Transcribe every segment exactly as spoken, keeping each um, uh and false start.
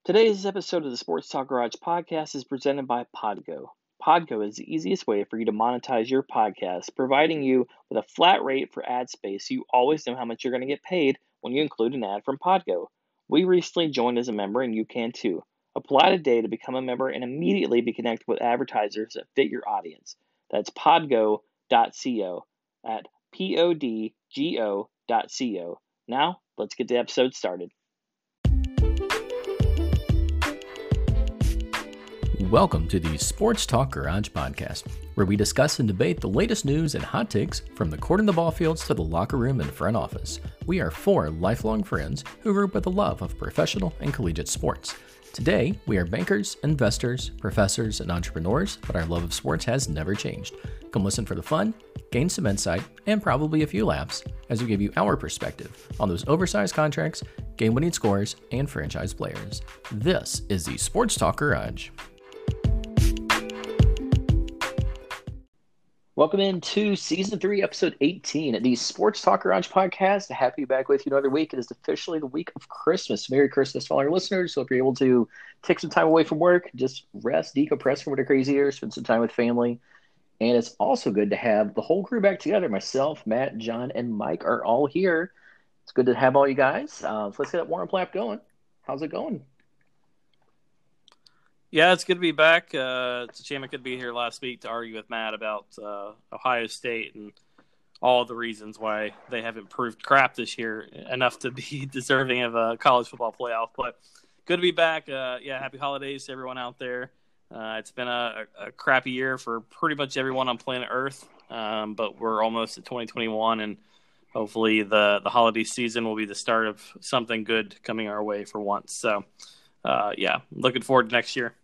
Today's episode of the Sports Talk Garage podcast is presented by Podgo. Podgo is the easiest way for you to monetize your podcast, providing you with a flat rate for ad space so you always know how much you're going to get paid when you include an ad from Podgo. We recently joined as a member and you can too. Apply today to become a member and immediately be connected with advertisers that fit your audience. That's podgo dot co at P O D G O dot co. Now, let's get the episode started. Welcome to the Sports Talk Garage podcast, where we discuss and debate the latest news and hot takes from the court and the ball fields to the locker room and front office. We are four lifelong friends who grew up with a love of professional and collegiate sports. Today, we are bankers, investors, professors, and entrepreneurs, but our love of sports has never changed. Come listen for the fun, gain some insight, and probably a few laughs as we give you our perspective on those oversized contracts, game-winning scores, and franchise players. This is the Sports Talk Garage. Welcome into Season three, Episode eighteen of the Sports Talk Garage podcast. Happy to be back with you another week. It is officially the week of Christmas. Merry Christmas to all our listeners. Hope you're able to take some time away from work, just rest, decompress from what a crazy year, spend some time with family. And it's also good to have the whole crew back together. Myself, Matt, John, and Mike are all here. It's good to have all you guys. Uh, so let's get that warm-up lap going. How's it going? Yeah, it's good to be back. Uh, it's a shame I could be here last week to argue with Matt about uh, Ohio State and all the reasons why they haven't proved crap this year enough to be deserving of a college football playoff. But good to be back. Uh, yeah, happy holidays to everyone out there. Uh, it's been a, a crappy year for pretty much everyone on planet Earth, um, but we're almost at twenty twenty-one, and hopefully the, the holiday season will be the start of something good coming our way for once. So, uh, yeah, looking forward to next year.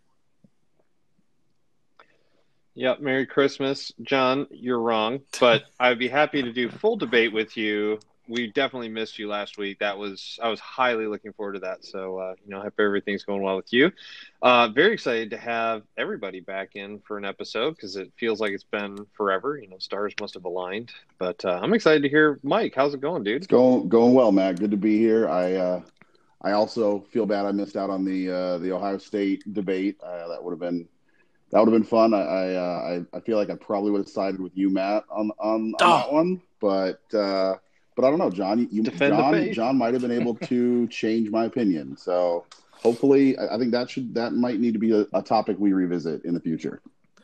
Yep, Merry Christmas. John, you're wrong, but I'd be happy to do full debate with you. We definitely missed you last week. That was I was highly looking forward to that. So, uh, you know, I hope everything's going well with you. Uh, very excited to have everybody back in for an episode because it feels like it's been forever. You know, stars must have aligned. But uh, I'm excited to hear, Mike, how's it going, dude? It's going going well, Matt. Good to be here. I uh, I also feel bad I missed out on the uh, the Ohio State debate. Uh, that would have been That would have been fun. I I, uh, I I feel like I probably would have sided with you, Matt, on on, on oh. that one. But uh, but I don't know, John. You, Defend the John faith. John might have been able to change my opinion. So hopefully, I, I think that should that might need to be a, a topic we revisit in the future.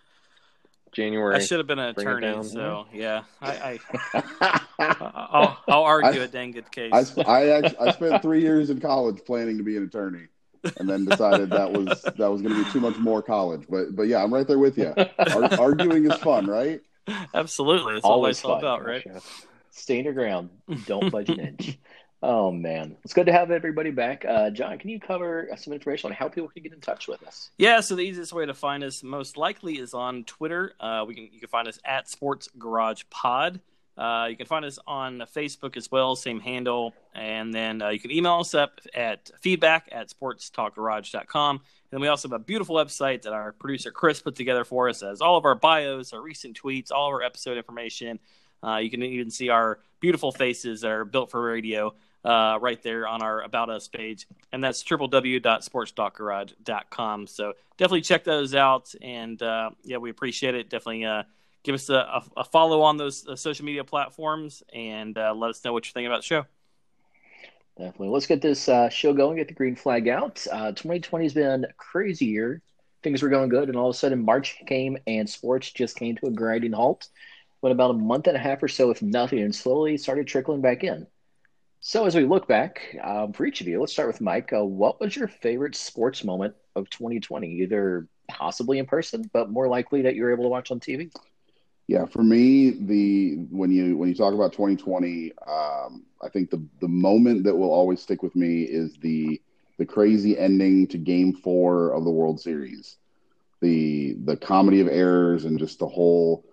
January. I should have been an Bring it attorney, down, so yeah, I, I I'll, I'll argue I, a dang good case. I sp- I, actually, I spent three years in college planning to be an attorney, and then decided that was that was going to be too much more college. But but yeah, I'm right there with you. Ar- arguing is fun, right? Absolutely, it's Always always all fun. about, right? Stand your ground. Don't budge an inch. Oh, man. It's good to have everybody back. Uh, John, can you cover some information on how people can get in touch with us? Yeah, so the easiest way to find us most likely is on Twitter. Uh, we can you can find us at Sports Garage Pod. Uh, you can find us on Facebook as well, same handle. And then uh, you can email us up at feedback at sports talk garage dot com. And then we also have a beautiful website that our producer Chris put together for us as all of our bios, our recent tweets, all of our episode information. Uh, you can even see our beautiful faces that are built for radio uh, right there on our About Us page. And that's w w w dot sports talk garage dot com. So definitely check those out. And, uh, yeah, we appreciate it. Definitely uh, give us a, a, a follow on those uh, social media platforms and uh, let us know what you're thinking about the show. Definitely. Let's get this uh, show going, get the green flag out. Uh, twenty twenty has been a crazy year. Things were going good, and all of a sudden March came and sports just came to a grinding halt. Went about a month and a half or so with nothing and slowly started trickling back in. So as we look back, um, for each of you, let's start with Mike. Uh, what was your favorite sports moment of twenty twenty, either possibly in person, but more likely that you were able to watch on T V? Yeah, for me, the when you when you talk about twenty twenty, um, I think the the moment that will always stick with me is the the crazy ending to Game Four of the World Series, the the comedy of errors and just the whole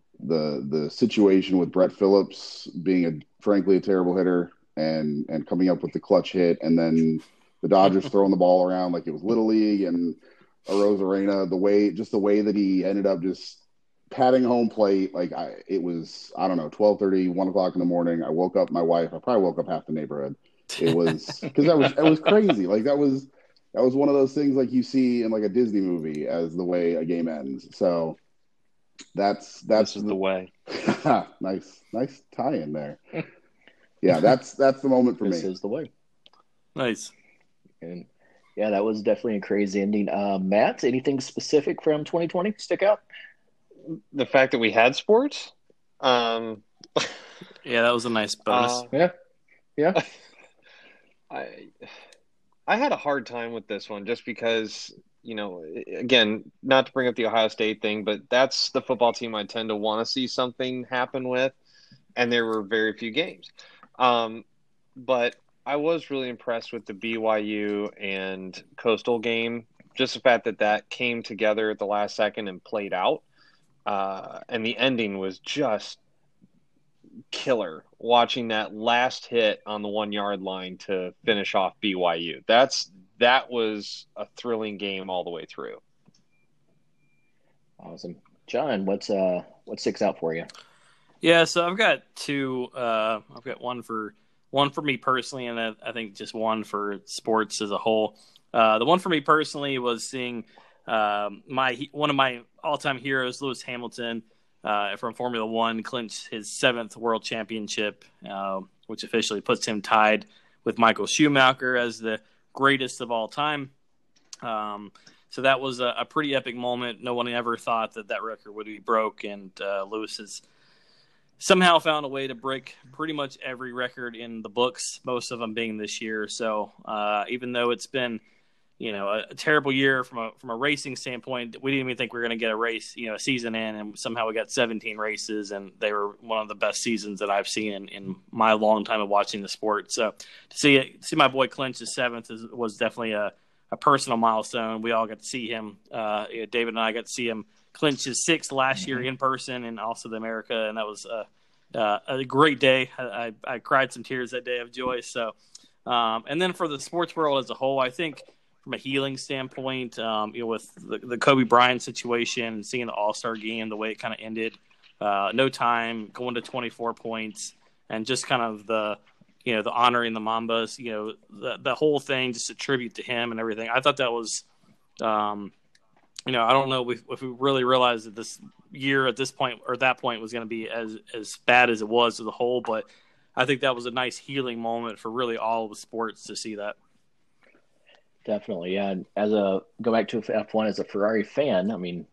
the the situation with Brett Phillips being a frankly a terrible hitter and and coming up with the clutch hit, and then the Dodgers throwing the ball around like it was Little League, and Arozarena, the way just the way that he ended up just patting home plate, like I, it was, I don't know, twelve thirty, one o'clock in the morning. I woke up my wife. I probably woke up half the neighborhood. It was because that was it was crazy. Like that was that was one of those things like you see in like a Disney movie as the way a game ends. So that's that's this is the way. nice, nice tie in there. Yeah, that's that's the moment for this me. This is the way. Nice. And yeah, that was definitely a crazy ending. Uh, Matt, anything specific from twenty twenty stick out? The fact that we had sports. Um, yeah, that was a nice bonus. Uh, yeah, yeah. I I had a hard time with this one just because, you know, again, not to bring up the Ohio State thing, but that's the football team I tend to want to see something happen with, and there were very few games. Um, but I was really impressed with the B Y U and Coastal game, just the fact that that came together at the last second and played out. Uh, and the ending was just killer, watching that last hit on the one-yard line to finish off B Y U. That's that was a thrilling game all the way through. Awesome. John, what's uh what sticks out for you? Yeah, so I've got two. Uh, I've got one for one for me personally, and I, I think just one for sports as a whole. Uh, the one for me personally was seeing um, my one of my all-time heroes, Lewis Hamilton, uh, from Formula One, clinch his seventh world championship, uh, which officially puts him tied with Michael Schumacher as the greatest of all time. Um, so that was a, a pretty epic moment. No one ever thought that that record would be broke, and uh, Lewis has somehow found a way to break pretty much every record in the books, most of them being this year. So uh, even though it's been, you know, a, a terrible year from a from a racing standpoint, we didn't even think we were going to get a race, you know, a season in, and somehow we got seventeen races, and they were one of the best seasons that I've seen in, in my long time of watching the sport. So to see it, see my boy clinch his seventh is, was definitely a, a personal milestone. We all got to see him. Uh, David and I got to see him clinch his sixth last year in person, and also the America, and that was a, uh, a great day. I, I, I cried some tears that day of joy. So, um, and then for the sports world as a whole, I think from a healing standpoint, um, you know, with the, the Kobe Bryant situation and seeing the All-Star game, the way it kind of ended, uh, no time, going to twenty-four points, and just kind of the, you know, the honoring the Mambas, you know, the, the whole thing, just a tribute to him and everything. I thought that was, um, you know, I don't know if, if we really realized that this year at this point or that point was going to be as, as bad as it was as a whole, but I think that was a nice healing moment for really all of the sports to see that. Definitely, yeah. And as a go back to F one as a Ferrari fan, I mean,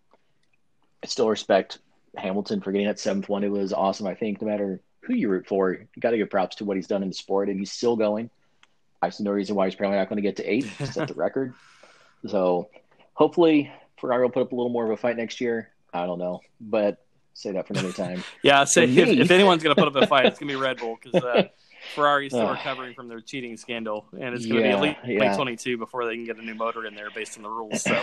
I still respect Hamilton for getting that seventh one. It was awesome. I think no matter who you root for, you got to give props to what he's done in the sport, and he's still going. I see no reason why he's probably not going to get to eight, set the record. So hopefully Ferrari will put up a little more of a fight next year. I don't know, but say that for another time. yeah, say if, if anyone's going to put up a fight, it's going to be Red Bull because uh, Ferrari's still uh, recovering from their cheating scandal, and it's going to yeah, be at least yeah. twenty twenty-two before they can get a new motor in there based on the rules. So,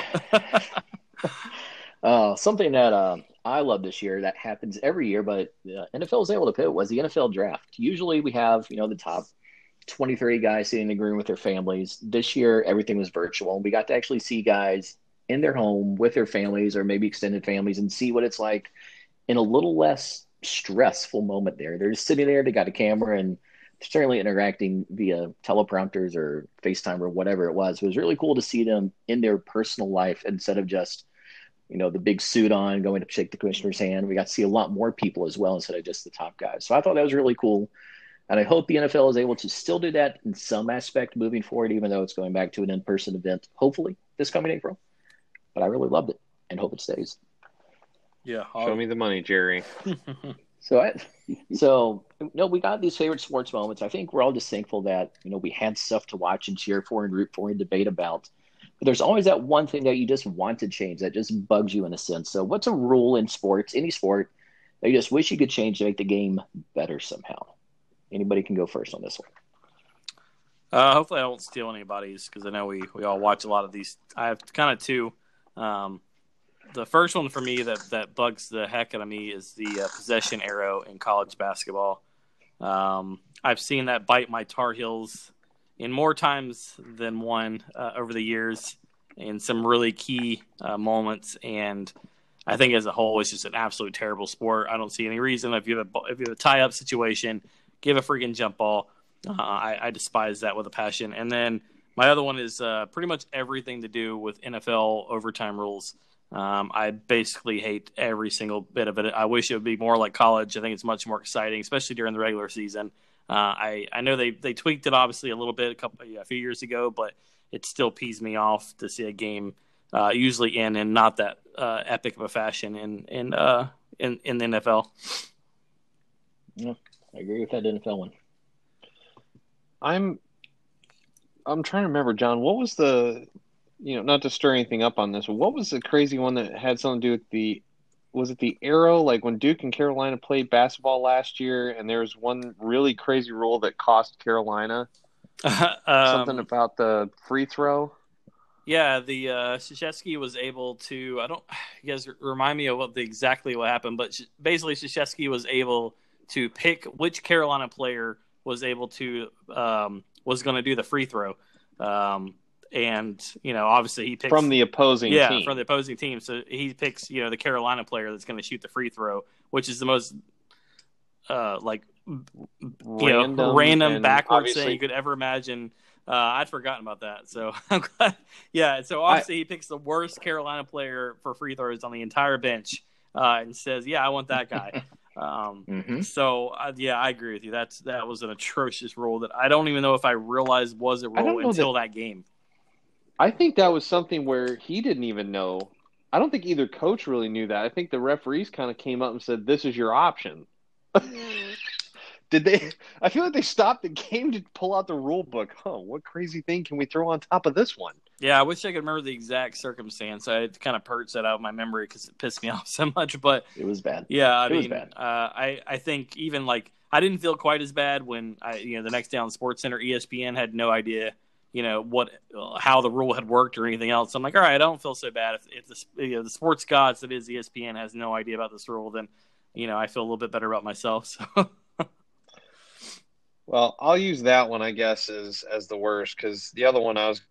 uh, something that uh, I love this year that happens every year, but uh, N F L was able to pivot was the N F L draft. Usually we have, you know, the top twenty-three guys sitting in the room with their families. This year, everything was virtual. We got to actually see guys in their home with their families or maybe extended families and see what it's like in a little less stressful moment there. They're just sitting there, they got a camera, and certainly interacting via teleprompters or FaceTime or whatever it was. It was really cool to see them in their personal life instead of just, you know, the big suit on, going to shake the commissioner's hand. We got to see a lot more people as well instead of just the top guys. So I thought that was really cool. And I hope the N F L is able to still do that in some aspect moving forward, even though it's going back to an in-person event, hopefully this coming April. But I really loved it and hope it stays. Yeah, Show me the money, Jerry. so, I, so you know, we got these favorite sports moments. I think we're all just thankful that, you know, we had stuff to watch and cheer for and root for and debate about. But there's always that one thing that you just want to change that just bugs you in a sense. So what's a rule in sports, any sport, that you just wish you could change to make the game better somehow? Anybody can go first on this one. Uh, hopefully I won't steal anybody's because I know we, we all watch a lot of these. I have kind of two. Um, the first one for me that, that bugs the heck out of me is the uh, possession arrow in college basketball. Um, I've seen that bite my Tar Heels in more times than one uh, over the years in some really key uh, moments. And I think as a whole, it's just an absolute terrible sport. I don't see any reason if you have a, if you have a tie-up situation, give a freaking jump ball. Uh, I, I despise that with a passion. And then my other one is uh, pretty much everything to do with N F L overtime rules. Um, I basically hate every single bit of it. I wish it would be more like college. I think it's much more exciting, especially during the regular season. Uh, I, I know they, they tweaked it obviously a little bit a couple yeah, a few years ago, but it still pees me off to see a game uh, usually end in not that uh, epic of a fashion in in uh, in, in the N F L. Yeah, I agree with that N F L one. I'm I'm trying to remember, John. What was the, you know, not to stir anything up on this, but what was the crazy one that had something to do with the, was it the arrow? Like when Duke and Carolina played basketball last year, and there was one really crazy rule that cost Carolina um, something about the free throw. Yeah, the uh, Krzyzewski was able to. I don't. You guys remind me of what the, exactly what happened, but basically Krzyzewski was able to pick which Carolina player was able to um, was going to do the free throw, um, and you know obviously he picks from the opposing yeah team. from the opposing team. So he picks you know the Carolina player that's going to shoot the free throw, which is the most uh, like random, you know, random backwards obviously... thing you could ever imagine. Uh, I'd forgotten about that, so I'm glad. Yeah, so obviously I, he picks the worst Carolina player for free throws on the entire bench, uh, and says, "Yeah, I want that guy." Um, mm-hmm. So uh, yeah, I agree with you. That's that was an atrocious rule that I don't even know if I realized was a rule until that, that game. I think that was something where he didn't even know. I don't think either coach really knew that. I think the referees kind of came up and said, "This is your option." Did they? I feel like they stopped the game to pull out the rule book. Oh, what crazy thing can we throw on top of this one? Yeah, I wish I could remember the exact circumstance. I kind of purged that out of my memory because it pissed me off so much. But it was bad. Yeah, I it mean, was bad. Uh, I I think even like I didn't feel quite as bad when I you know the next day on Sports Center, E S P N had no idea you know what how the rule had worked or anything else. I'm like, all right, I don't feel so bad if if the you know, the sports gods that is E S P N has no idea about this rule, then you know I feel a little bit better about myself. So. Well, I'll use that one, I guess, as as the worst, because the other one I was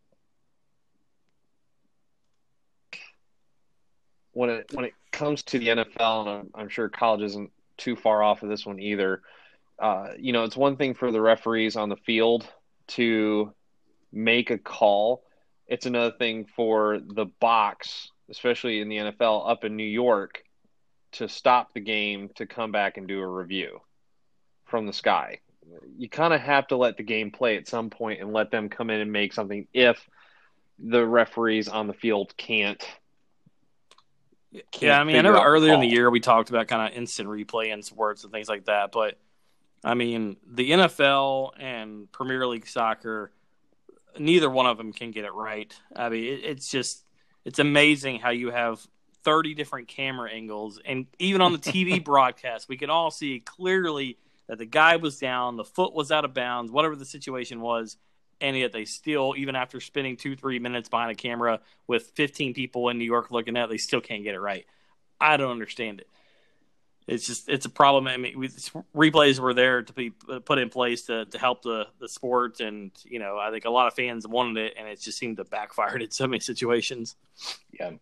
when it when it comes to the N F L, and I'm, I'm sure college isn't too far off of this one either. Uh, you know, it's one thing for the referees on the field to make a call. It's another thing for the box, especially in the N F L up in New York, to stop the game to come back and do a review from the sky. You kind of have to let the game play at some point and let them come in and make something if the referees on the field can't. can't yeah, I mean, I know earlier in the year we talked about kind of instant replay in sports and things like that, but I mean, the N F L and Premier League soccer, neither one of them can get it right. I mean, it, it's just it's amazing how you have thirty different camera angles, and even on the T V broadcast, we can all see clearly that the guy was down, the foot was out of bounds, whatever the situation was, and yet they still, even after spending two, three minutes behind a camera with fifteen people in New York looking at it, they still can't get it right. I don't understand it. It's just, it's a problem. I mean, we, replays were there to be put in place to, to help the, the sport, and, you know, I think a lot of fans wanted it, and it just seemed to backfire in so many situations. Yeah.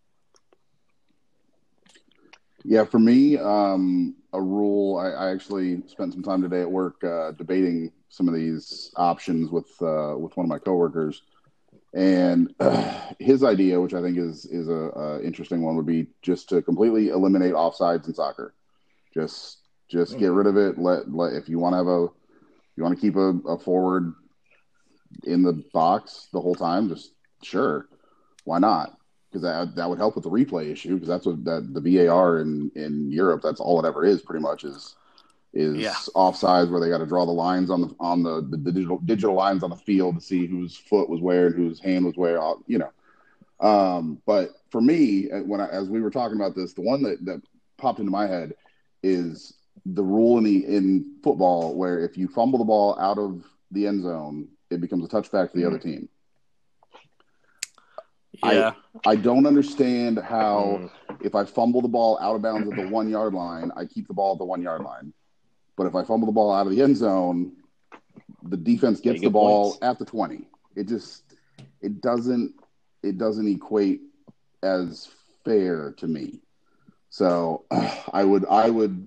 Yeah, for me, um, a rule, I, I actually spent some time today at work uh, debating some of these options with uh, with one of my coworkers. And uh, his idea, which I think is is a, a interesting one, would be just to completely eliminate offsides in soccer. Just just mm-hmm. get rid of it. Let let if you want to have a you want to keep a, a forward in the box the whole time, just sure, why not? Because that that would help with the replay issue. Because that's what that the V A R in, in Europe. That's all it ever is, pretty much is is yeah. offsides, where they got to draw the lines on the on the, the digital digital lines on the field to see whose foot was where and whose hand was where. You know, um, but for me, when I, as we were talking about this, the one that, that popped into my head is the rule in the in football where if you fumble the ball out of the end zone, it becomes a touchback for the mm-hmm. other team. Yeah. I, I don't understand how if I fumble the ball out of bounds at the one yard line, I keep the ball at the one yard line. But if I fumble the ball out of the end zone, the defense gets the ball points. At the twenty. It just it doesn't it doesn't equate as fair to me. So uh, I would I would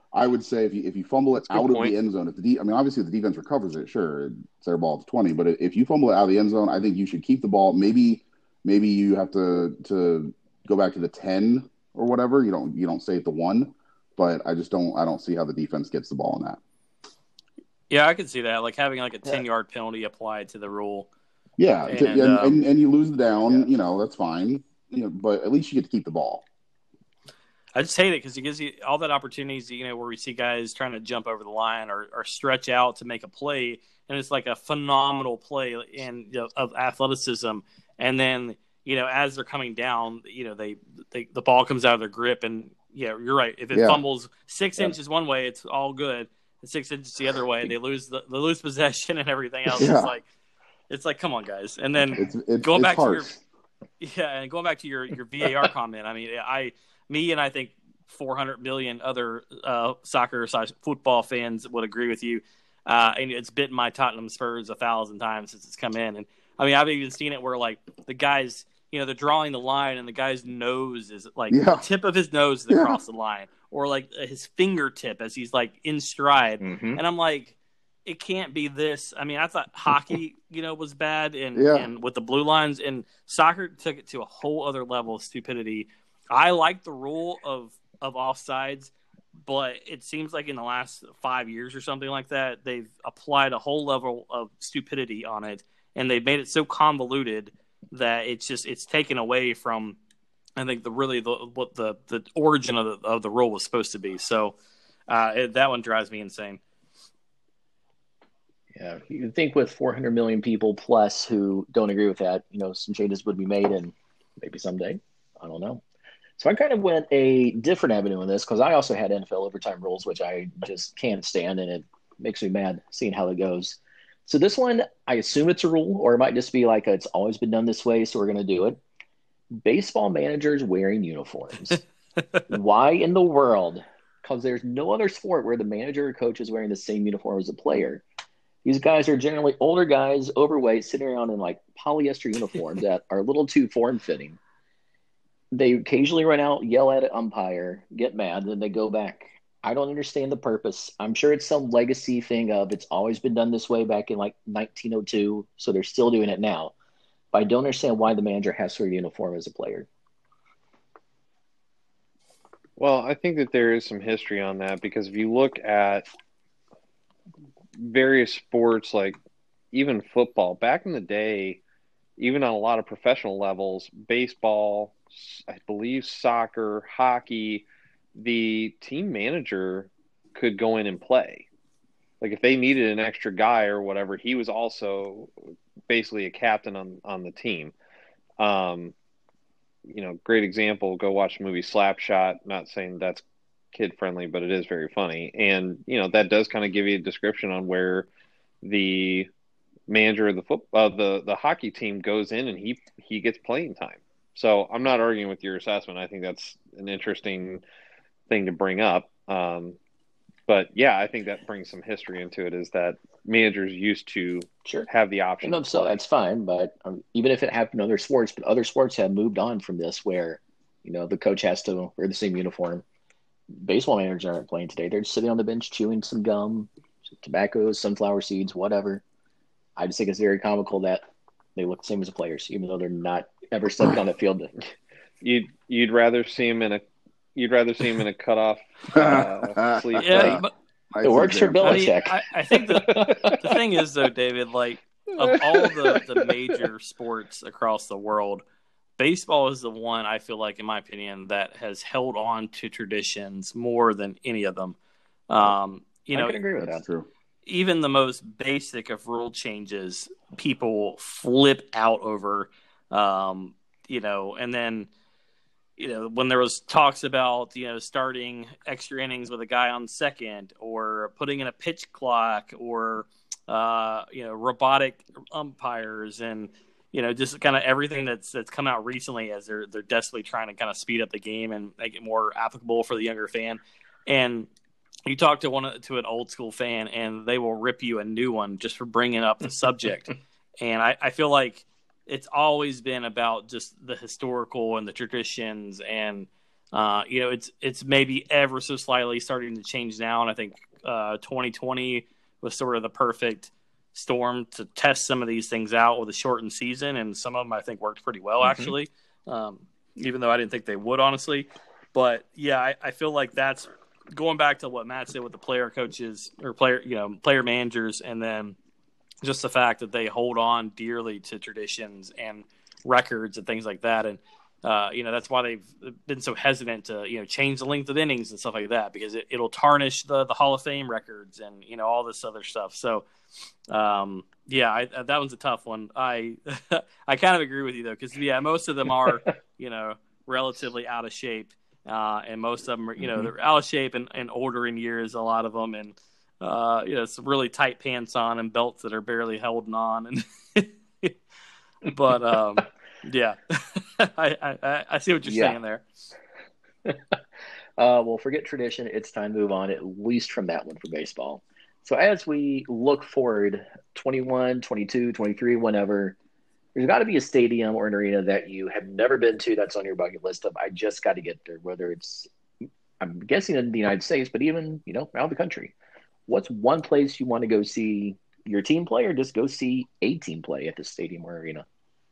I would say if you if you fumble it That's a good out of point. the end zone, if the de- I mean obviously if the defense recovers it, sure, it's their ball at the twenty. But if you fumble it out of the end zone, I think you should keep the ball. Maybe maybe you have to to go back to the ten or whatever. You don't you don't stay at the one. But I just don't I don't see how the defense gets the ball in that. Yeah, I could see that, like having like a ten-yard penalty applied to the rule. Yeah, And, to, and, um, and and you lose the down, yeah. you know, that's fine. You know, but at least you get to keep the ball. I just hate it because it gives you all that opportunities, you know, where we see guys trying to jump over the line or, or stretch out to make a play, and it's like a phenomenal play in you know, of athleticism, and then you know as they're coming down, you know they, they the ball comes out of their grip, and yeah, you're right. If it Yeah. fumbles six Yeah. inches one way, it's all good. And six inches the other way, they lose the they lose possession and everything else. Yeah. It's like it's like come on, guys. And then It's it's, going it's back harsh. to your yeah, and going back to your your V A R comment, I mean, I me and I think four hundred million other uh, soccer slash football fans would agree with you. Uh, and it's bitten my Tottenham Spurs a thousand times since it's come in. And I mean, I've even seen it where like the guys, you know, they're drawing the line and the guy's nose is like Yeah. the tip of his nose is Yeah. across the line, or like his fingertip as he's like in stride. Mm-hmm. And I'm like, it can't be this. I mean, I thought hockey, you know, was bad and, Yeah. and with the blue lines, and soccer took it to a whole other level of stupidity. I like the rule of, of offsides, but it seems like in the last five years or something like that, they've applied a whole level of stupidity on it, and they've made it so convoluted that it's just it's taken away from, I think, the really the what the, the origin of the of the rule was supposed to be. So uh, it, that one drives me insane. Yeah, you'd think with four hundred million people plus who don't agree with that, you know, some changes would be made, and maybe someday, I don't know. So I kind of went a different avenue in this because I also had N F L overtime rules, which I just can't stand, and it makes me mad seeing how it goes. So this one, I assume it's a rule, or it might just be like a, it's always been done this way, so we're going to do it. Baseball managers wearing uniforms. Why in the world? Because there's no other sport where the manager or coach is wearing the same uniform as a player. These guys are generally older guys, overweight, sitting around in like polyester uniforms that are a little too form-fitting. They occasionally run out, yell at an umpire, get mad, then they go back. I don't understand the purpose. I'm sure it's some legacy thing of it's always been done this way back in like nineteen oh two, so they're still doing it now. But I don't understand why the manager has to wear a uniform as a player. Well, I think that there is some history on that because if you look at various sports, like even football, back in the day, even on a lot of professional levels, baseball, I believe soccer, hockey, the team manager could go in and play. Like if they needed an extra guy or whatever, he was also basically a captain on, on the team. Um, you know, great example, go watch the movie Slapshot. Not saying that's kid friendly, but it is very funny. And, you know, that does kind of give you a description on where the manager of the foot, uh, the, the hockey team goes in and he, he gets playing time. So I'm not arguing with your assessment. I think that's an interesting thing to bring up. Um, but yeah, I think that brings some history into it is that managers used to Sure. have the option. No, so that's fine, but um, even if it happened in other sports, but other sports have moved on from this where, you know, the coach has to wear the same uniform. Baseball managers aren't playing today. They're just sitting on the bench chewing some gum, some tobacco, sunflower seeds, whatever. I just think it's very comical that they look the same as the players, even though they're not ever stepped on the field. You'd you'd rather see him in a you'd rather see him in a cutoff uh, sleeve. Yeah, plate. but Nice It works for example. I, mean, Belichick. I, I think the, the thing is, though, David, like, of all the, the major sports across the world, baseball is the one, I feel like, in my opinion, that has held on to traditions more than any of them. Um, you I know, can agree with That's that. true. even the most basic of rule changes, people flip out over, um, you know, and then, you know, when there was talks about, you know, starting extra innings with a guy on second or putting in a pitch clock or, uh, you know, robotic umpires and, you know, just kind of everything that's that's come out recently as they're they're desperately trying to kind of speed up the game and make it more applicable for the younger fan. And you talk to one to an old school fan, and they will rip you a new one just for bringing up the subject. And I, I feel like it's always been about just the historical and the traditions and Uh, you know, it's it's maybe ever so slightly starting to change now, and I think uh, twenty twenty was sort of the perfect storm to test some of these things out with a shortened season, and some of them I think worked pretty well, mm-hmm. actually, um, even though I didn't think they would, honestly. But yeah, I, I feel like that's going back to what Matt said with the player coaches or player, you know, player managers, and then just the fact that they hold on dearly to traditions and records and things like that, and Uh, you know, that's why they've been so hesitant to, you know, change the length of innings and stuff like that, because it, it'll tarnish the, the Hall of Fame records and, you know, all this other stuff. So, um, yeah, I, that one's a tough one. I I kind of agree with you, though, because, yeah, most of them are, you know, relatively out of shape. Uh, and most of them are, you know, they're out of shape and, and older in years, a lot of them. And, uh, you know, some really tight pants on and belts that are barely holding on. And But, um, yeah, I, I I see what you're yeah. saying there. uh, well, forget tradition. It's time to move on, at least from that one for baseball. So as we look forward, twenty-one, twenty-two, twenty-three, whenever, there's got to be a stadium or an arena that you have never been to that's on your bucket list of, I just got to get there, whether it's, I'm guessing in the United States, but even, you know, around the country. What's one place you want to go see your team play, or just go see a team play at the stadium or arena?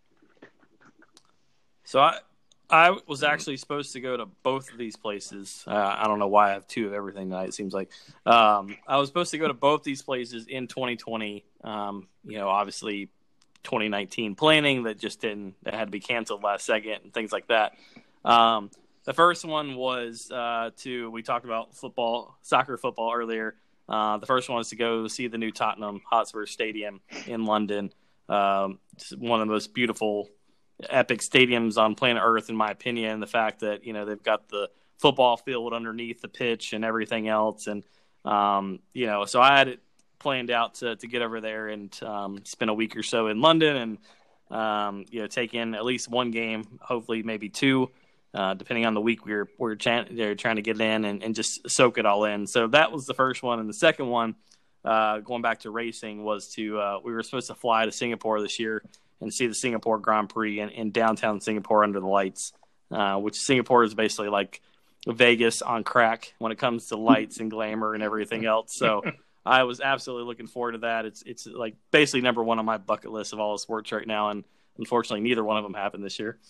So I I was actually supposed to go to both of these places. Uh, I don't know why I have two of everything tonight, it seems like. Um, I was supposed to go to both these places in twenty twenty. Um, you know, obviously twenty nineteen planning that just didn't – that had to be canceled last second and things like that. Um, the first one was uh, to – we talked about football, soccer football earlier. Uh, the first one was to go see the new Tottenham Hotspur Stadium in London. Um, it's one of the most beautiful – epic stadiums on planet Earth, in my opinion. The fact that, you know, they've got the football field underneath the pitch and everything else. And, um, you know, so I had it planned out to, to get over there and um, spend a week or so in London and, um, you know, take in at least one game, hopefully maybe two, uh, depending on the week we we're, we're trying, they're trying to get in and, and just soak it all in. So that was the first one. And the second one, uh, going back to racing, was to, uh, we were supposed to fly to Singapore this year and see the Singapore Grand Prix in, in downtown Singapore under the lights, uh, which Singapore is basically like Vegas on crack when it comes to lights and glamour and everything else. So I was absolutely looking forward to that. It's it's like basically number one on my bucket list of all the sports right now, and unfortunately neither one of them happened this year.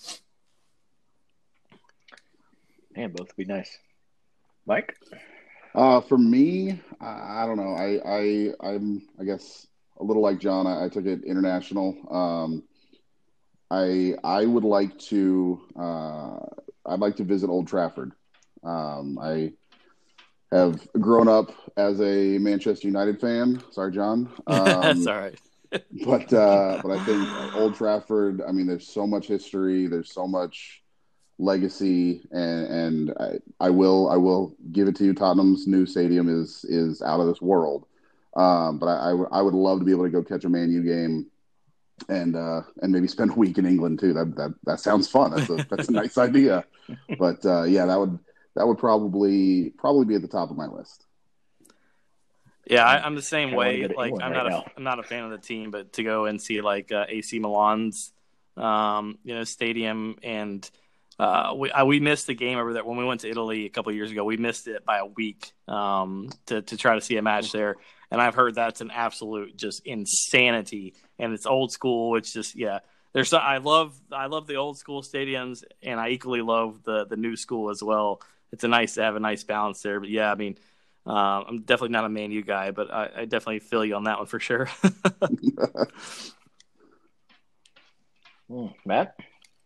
Man, both would be nice. Mike? Uh, for me, I, I don't know. I, I I'm I guess a little like John. I, I took it international. Um, I I would like to uh, I'd like to visit Old Trafford. Um, I have grown up as a Manchester United fan. Sorry, John. Um, That's all right. but uh, but I think Old Trafford. I mean, there's so much history. There's so much legacy, and and I, I will I will give it to you. Tottenham's new stadium is is out of this world. Um, but I, I, I would love to be able to go catch a Man U game, and uh, and maybe spend a week in England too. That that that sounds fun. That's a that's a nice idea. But uh, yeah, that would that would probably probably be at the top of my list. Yeah, I, I'm the same way. Like, England I'm right not now. a I'm not a fan of the team, but to go and see like uh, A C Milan's um, you know stadium, and uh, we I, we missed the game over there when we went to Italy a couple of years ago. We missed it by a week um, to to try to see a match there. And I've heard that's an absolute just insanity, and it's old school. It's just yeah. There's I love I love the old school stadiums, and I equally love the the new school as well. It's a nice to have a nice balance there. But yeah, I mean, uh, I'm definitely not a Man U guy, but I, I definitely feel you on that one for sure. mm, Matt,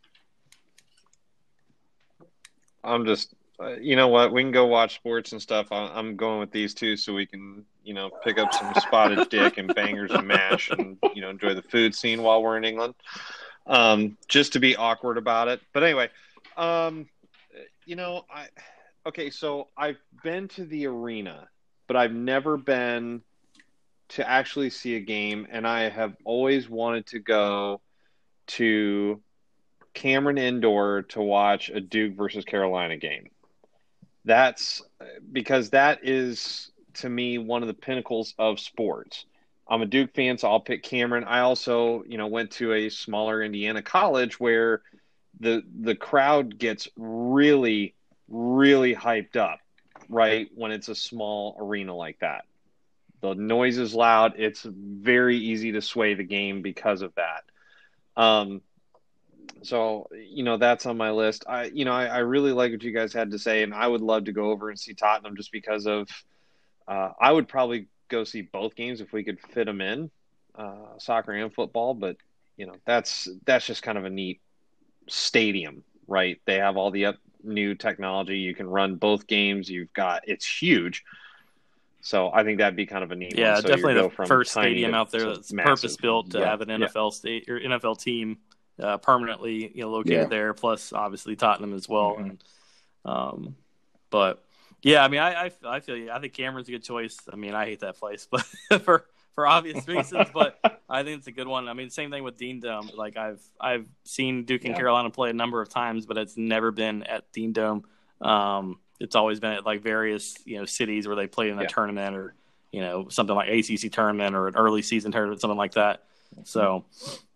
I'm just. Uh, you know what? We can go watch sports and stuff. I, I'm going with these two so we can, you know, pick up some spotted dick and bangers and mash and, you know, enjoy the food scene while we're in England. Um, just to be awkward about it. But anyway, um, you know, I okay, so I've been to the arena, but I've never been to actually see a game, and I have always wanted to go to Cameron Indoor to watch a Duke versus Carolina game. That's because that is, to me, one of the pinnacles of sports. I'm a Duke fan, so I'll pick Cameron. I also, you know, went to a smaller Indiana college where the the crowd gets really, really hyped up, right, when it's a small arena like that. The noise is loud. It's very easy to sway the game because of that. Um, so, you know, that's on my list. I, you know, I, I really like what you guys had to say, and I would love to go over and see Tottenham just because of, uh, I would probably go see both games if we could fit them in, uh, soccer and football. But, you know, that's, that's just kind of a neat stadium, right? They have all the up, new technology. You can run both games. You've got, it's huge. So I think that'd be kind of a neat yeah, one. So definitely the first tiny stadium to, out there that's massive. purpose built to yeah. have an N F L yeah. state or N F L team uh, permanently, you know, located Yeah. there. Plus, obviously Tottenham as well. Mm-hmm. And um, but yeah, I mean, I, I I feel you. I think Cameron's a good choice. I mean, I hate that place, but for for obvious reasons. But I think it's a good one. I mean, same thing with Dean Dome. Like I've I've seen Duke and Yeah. Carolina play a number of times, but it's never been at Dean Dome. Um, it's always been at like various you know cities where they played in a Yeah. tournament or you know something like A C C tournament or an early season tournament, something like that. So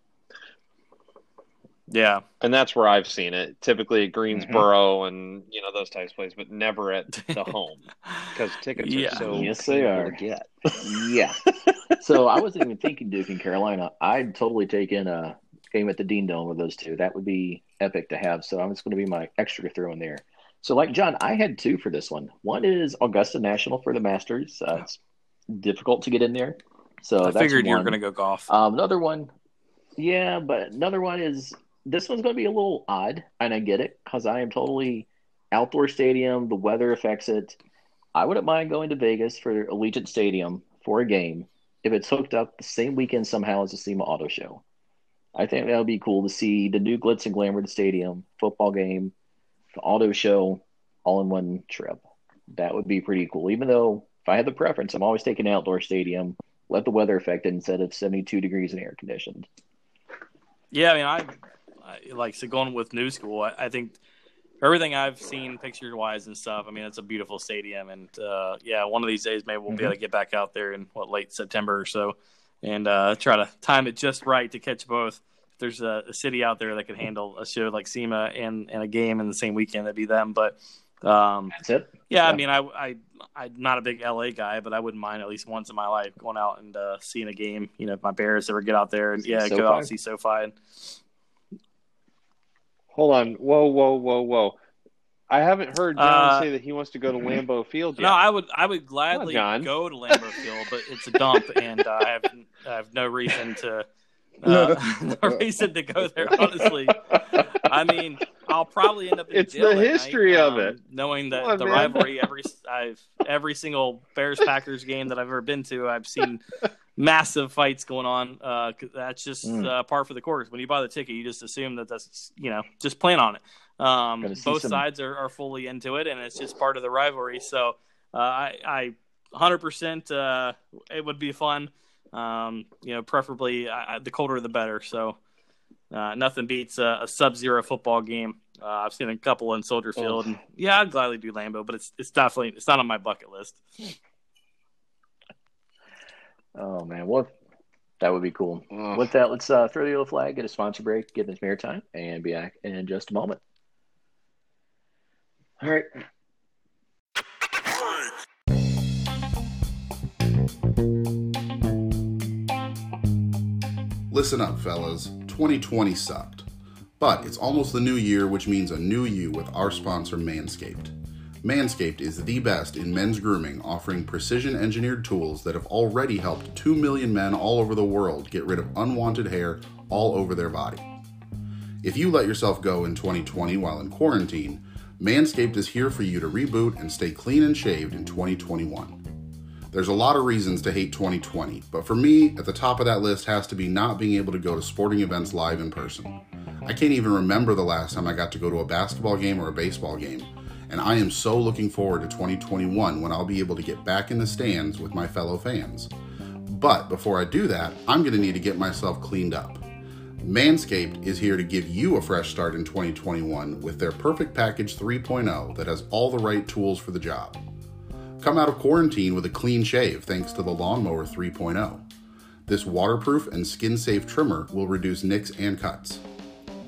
yeah, And that's where I've seen it. Typically at Greensboro and, you know, those types of places, but never at the home because tickets Yeah. are so Yes, they painful are. to get. Yeah. So I wasn't even thinking Duke and Carolina. I'd totally take in a game at the Dean Dome with those two. That would be epic to have. So I'm just going to be my extra throw in there. So like John, I had two for this one. One is Augusta National for the Masters. Uh, it's difficult to get in there. So I that's figured you were one. going to go golf. Um, another one, yeah, but another one is this one's going to be a little odd, and I get it because I am totally outdoor stadium. The weather affects it. I wouldn't mind going to Vegas for Allegiant Stadium for a game if it's hooked up the same weekend somehow as the SEMA Auto Show. I think that would be cool to see the new glitz and glamour of the stadium, football game, the auto show, all in one trip. That would be pretty cool. Even though if I had the preference, I'm always taking outdoor stadium. Let the weather affect it instead of seventy-two degrees and air conditioned. Yeah, I mean, I, I like so going with New School. I, I think everything I've seen picture wise and stuff. I mean, it's a beautiful stadium, and uh, yeah, one of these days maybe we'll Mm-hmm. be able to get back out there in what late September or so, and uh, try to time it just right to catch both. If there's a, a city out there that could handle a show like SEMA and, and a game in the same weekend, that'd be them. But um, That's it. yeah, Yeah. I mean, I, I, I'm not a big L A guy, but I wouldn't mind at least once in my life going out and uh, seeing a game. You know, if my parents ever get out there and yeah, SoFi. go out and see SoFi. And, Hold on. Whoa, whoa, whoa, whoa. I haven't heard John Uh, say that he wants to go to Lambeau Field yet. No, I would I would gladly John. go to Lambeau Field, but it's a dump, and uh, I have I have no reason to uh, no reason to go there. Honestly, I mean, I'll probably end up in It's jail the that history night, of um, it. knowing that Come on, the man. rivalry. Every I've every single Bears Packers game that I've ever been to, I've seen massive fights going on. Uh, 'cause that's just Mm. uh, par for the course. When you buy the ticket, you just assume that that's you know just plan on it. Um, Gonna see both some- sides are, are fully into it, and it's just part of the rivalry. So uh, I, I one hundred percent uh, it would be fun. Um, you know, preferably uh, the colder the better. So uh, nothing beats a, a Sub-Zero football game. Uh, I've seen a couple in Soldier Field, and yeah, I'd gladly do Lambeau, but it's it's definitely it's not on my bucket list. Oh man, what that would be cool. Ugh. With that, let's uh, throw the yellow flag, get a sponsor break, get this mirror time, and be back in just a moment. All right. Listen up, fellas. twenty twenty sucked. But it's almost the new year, which means a new you with our sponsor, Manscaped. Manscaped is the best in men's grooming, offering precision-engineered tools that have already helped two million men all over the world get rid of unwanted hair all over their body. If you let yourself go in twenty twenty while in quarantine, Manscaped is here for you to reboot and stay clean and shaved in twenty twenty-one. There's a lot of reasons to hate twenty twenty, but for me, at the top of that list has to be not being able to go to sporting events live in person. I can't even remember the last time I got to go to a basketball game or a baseball game, and I am so looking forward to twenty twenty-one when I'll be able to get back in the stands with my fellow fans. But before I do that, I'm going to need to get myself cleaned up. Manscaped is here to give you a fresh start in twenty twenty-one with their Perfect Package three point oh that has all the right tools for the job. Come out of quarantine with a clean shave thanks to the Lawnmower three point oh. This waterproof and skin-safe trimmer will reduce nicks and cuts.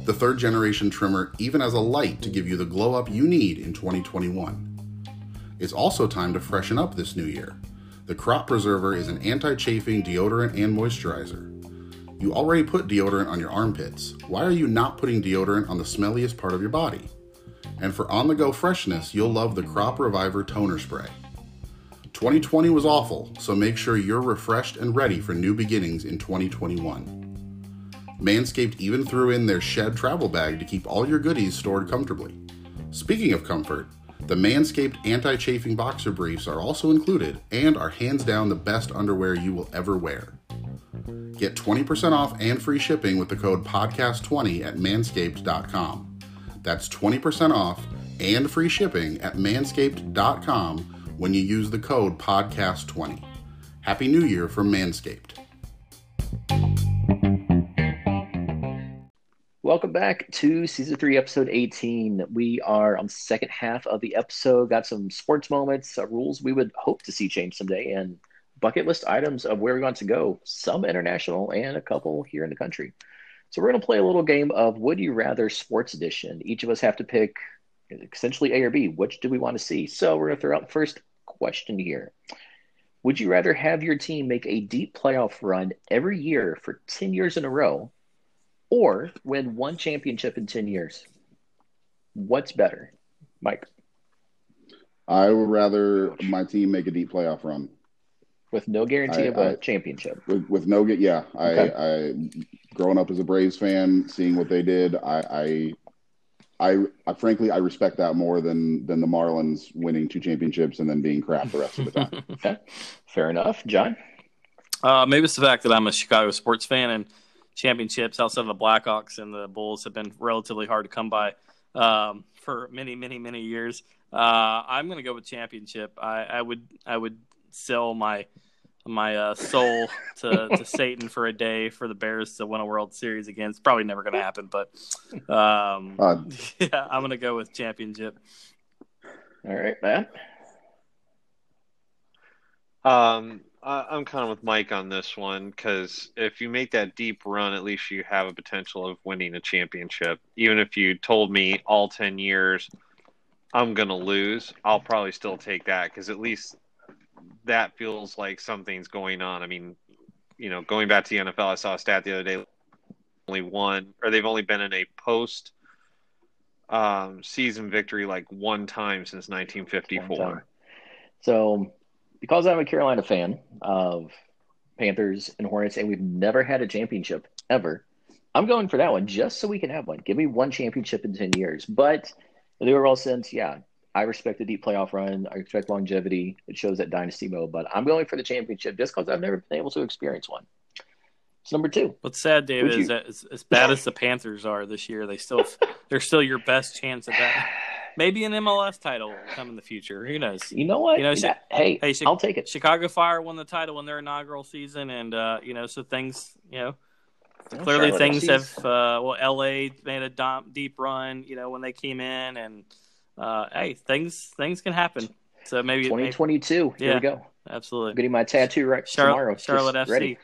The third generation trimmer even has a light to give you the glow up you need in twenty twenty-one. It's also time to freshen up this new year. The Crop Preserver is an anti-chafing deodorant and moisturizer. You already put deodorant on your armpits. Why are you not putting deodorant on the smelliest part of your body? And for on-the-go freshness, you'll love the Crop Reviver Toner Spray. twenty twenty was awful, so make sure you're refreshed and ready for new beginnings in twenty twenty-one. Manscaped even threw in their Shed travel bag to keep all your goodies stored comfortably. Speaking of comfort, the Manscaped anti-chafing boxer briefs are also included and are hands down the best underwear you will ever wear. Get twenty percent off and free shipping with the code podcast twenty at manscaped dot com. That's twenty percent off and free shipping at manscaped dot com when you use the code podcast twenty. Happy New Year from Manscaped. Welcome back to Season three, Episode eighteen. We are on the second half of the episode. Got some sports moments, uh, rules we would hope to see change someday, and bucket list items of where we want to go. Some international and a couple here in the country. So we're going to play a little game of Would You Rather Sports Edition. Each of us have to pick essentially A or B. Which do we want to see? So we're going to throw out the first question here. Would you rather have your team make a deep playoff run every year for ten years in a row, or win one championship in ten years? What's better? Mike? I would rather my team make a deep playoff run. With no guarantee I, of a I, championship? With, with no, yeah. Okay. I, I, growing up as a Braves fan, seeing what they did, I, I, I, I frankly, I respect that more than than the Marlins winning two championships and then being crap the rest of the time. Okay. Fair enough. John? Uh, maybe it's the fact that I'm a Chicago sports fan, and championships outside of the Blackhawks and the Bulls have been relatively hard to come by um, for many, many, many years. Uh, I'm going to go with championship. I, I would, I would sell my my uh, soul to, to Satan for a day for the Bears to win a World Series again. It's probably never going to happen, but um, uh, yeah, I'm going to go with championship. All right, Matt. Um. I'm kind of with Mike on this one, because if you make that deep run, at least you have a potential of winning a championship. Even if you told me all ten years I'm going to lose, I'll probably still take that, because at least that feels like something's going on. I mean, you know, going back to the N F L, I saw a stat the other day, only one, or they've only been in a post um, season victory like one time since nineteen fifty-four. So, because I'm a Carolina fan of Panthers and Hornets, and we've never had a championship ever, I'm going for that one just so we can have one. Give me one championship in ten years. But in the overall sense, yeah, I respect the deep playoff run. I respect longevity. It shows that dynasty mode. But I'm going for the championship just because I've never been able to experience one. It's number two. What's sad, David, is that as, as bad as the Panthers are this year, they still they're still your best chance at that. Maybe an M L S title will come in the future. Who knows? You know what? You know, yeah. Hey, hey I'll take it. Chicago Fire won the title in their inaugural season, and uh, you know, so things, you know, well, clearly Charlotte things have. Uh, well, L A made a deep run, you know, when they came in, and uh, hey, things things can happen. So maybe twenty twenty-two. Maybe, here yeah, we go. Absolutely. I'm getting my tattoo right Charlotte, tomorrow. Charlotte F C. Ready.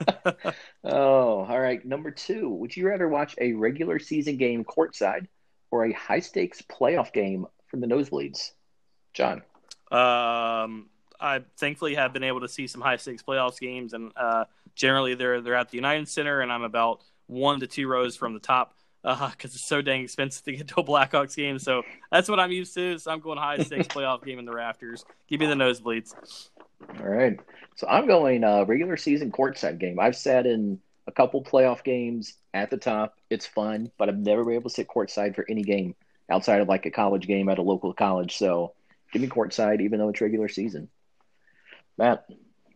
Oh, all right. Number two. Would you rather watch a regular season game courtside or a high stakes playoff game from the nosebleeds? John. Um, I thankfully have been able to see some high stakes playoffs games, and uh, generally they're they're at the United Center, and I'm about one to two rows from the top because uh, it's so dang expensive to get to a Blackhawks game. So that's what I'm used to. So I'm going high stakes playoff game in the rafters. Give me the nosebleeds. All right. So I'm going uh, regular season courtside game. I've sat in a couple playoff games at the top. It's fun, but I've never been able to sit courtside for any game outside of like a college game at a local college. So give me courtside, even though it's regular season. Matt.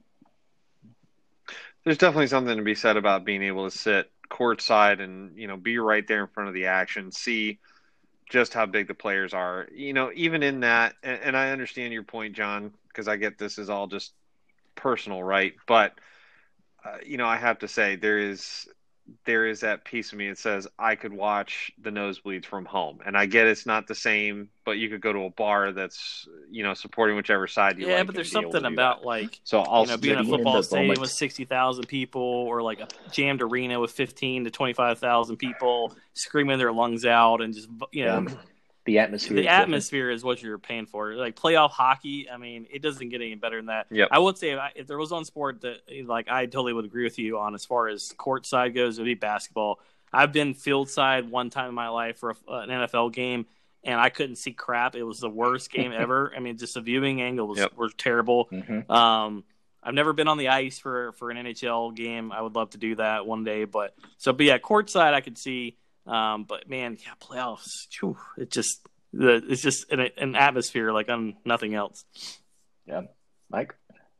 There's definitely something to be said about being able to sit courtside and, you know, be right there in front of the action, see just how big the players are. You know, even in that, and, and I understand your point, John, because I get this is all just personal, right? But, uh, you know, I have to say there is there is that piece of me that says I could watch the nosebleeds from home. And I get it's not the same, but you could go to a bar that's, you know, supporting whichever side you yeah, like. but there's and be able something to do about that. like So I'll you know being in a Being in football the stadium moment. with sixty thousand people, or like a jammed arena with fifteen to twenty-five thousand people screaming their lungs out, and just you know. Yeah. The atmosphere. The is atmosphere is what you're paying for. Like playoff hockey, I mean, it doesn't get any better than that. Yep. I would say if, I, if there was one sport that, like, I totally would agree with you on as far as court side goes, it would be basketball. I've been field side one time in my life for a, an N F L game, and I couldn't see crap. It was the worst game ever. I mean, just the viewing angle was, Yep. was terrible. Mm-hmm. Um, I've never been on the ice for, for an N H L game. I would love to do that one day. But so, but yeah, court side I could see. Um, but man, yeah, playoffs, whew, it just. The, it's just an, an atmosphere like on nothing else. Yeah, Mike.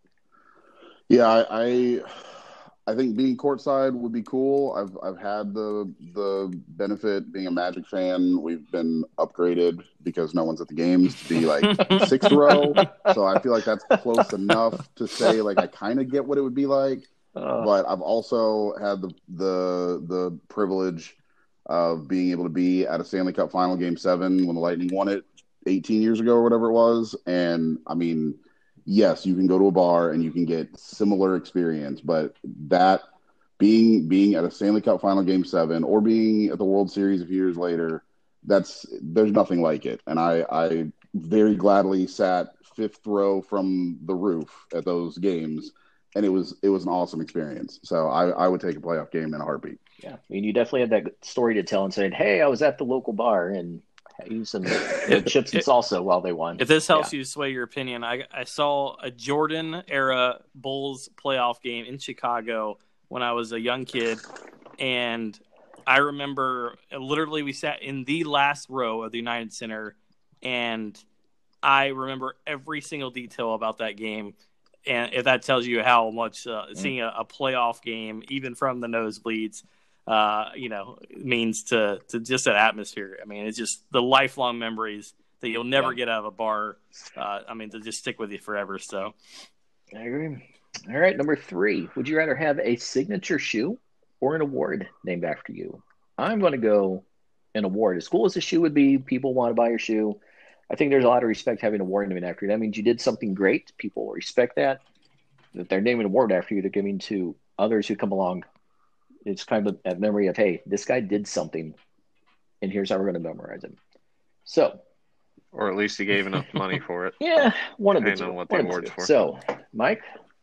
Yeah, I, I I think being courtside would be cool. I've I've had the the benefit being a Magic fan. We've been upgraded because no one's at the games to be like sixth row. So I feel like that's close enough to say like I kind of get what it would be like. Uh, But I've also had the the the privilege of being able to be at a Stanley Cup Final Game Seven when the Lightning won it eighteen years ago or whatever it was. And I mean, yes, you can go to a bar and you can get similar experience, but that being being at a Stanley Cup Final Game Seven or being at the World Series a few years later, that's there's nothing like it. And I, I very gladly sat fifth row from the roof at those games, and it was it was an awesome experience. So I, I would take a playoff game in a heartbeat. yeah, I mean, you definitely had that story to tell and saying, "Hey, I was at the local bar and used some you know, chips and salsa while they won." If this helps yeah. you sway your opinion, I, I saw a Jordan era Bulls playoff game in Chicago when I was a young kid, and I remember literally we sat in the last row of the United Center, and I remember every single detail about that game. And if that tells you how much uh, seeing a, a playoff game, even from the nosebleeds, uh, you know, means to, to just that atmosphere. I mean, it's just the lifelong memories that you'll never yeah. get out of a bar. Uh, I mean, to just stick with you forever. So, I agree. All right, number three. Would you rather have a signature shoe or an award named after you? I'm going to go an award. As cool as a shoe would be, people want to buy your shoe. I think there's a lot of respect having an award named after you. That means you did something great. People will respect that. That they're naming an award after you, they're giving to others who come along. It's kind of a memory of, hey, this guy did something, and here's how we're going to memorize him. So, or at least he gave enough money for it. Yeah, one of the I two. know what one the of award's the two. for. So, Mike?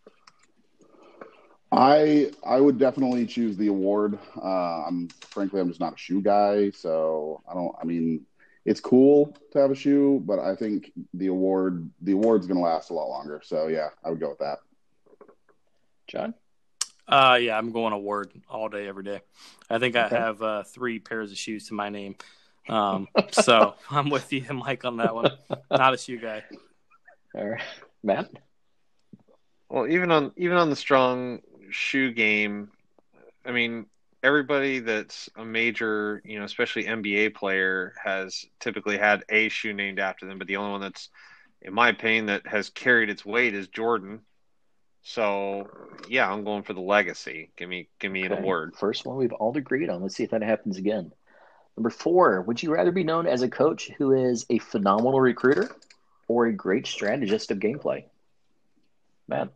I I would definitely choose the award. Uh, I'm frankly I'm just not a shoe guy, so I don't. I mean, it's cool to have a shoe, but I think the award the award's going to last a lot longer. So yeah, I would go with that. John? Uh, yeah, I'm going award all day, every day. I think Okay. I have uh, three pairs of shoes to my name. Um, so I'm with you, Mike, on that one. Not a shoe guy. All right. Matt? Well, even on even on the strong shoe game, I mean, everybody that's a major, you know, especially N B A player, has typically had a shoe named after them. But the only one that's, in my opinion, that has carried its weight is Jordan. So, yeah, I'm going for the legacy. Give me, give me Okay. an award. First one we've all agreed on. Let's see if that happens again. Number four, would you rather be known as a coach who is a phenomenal recruiter or a great strategist of gameplay? Matt?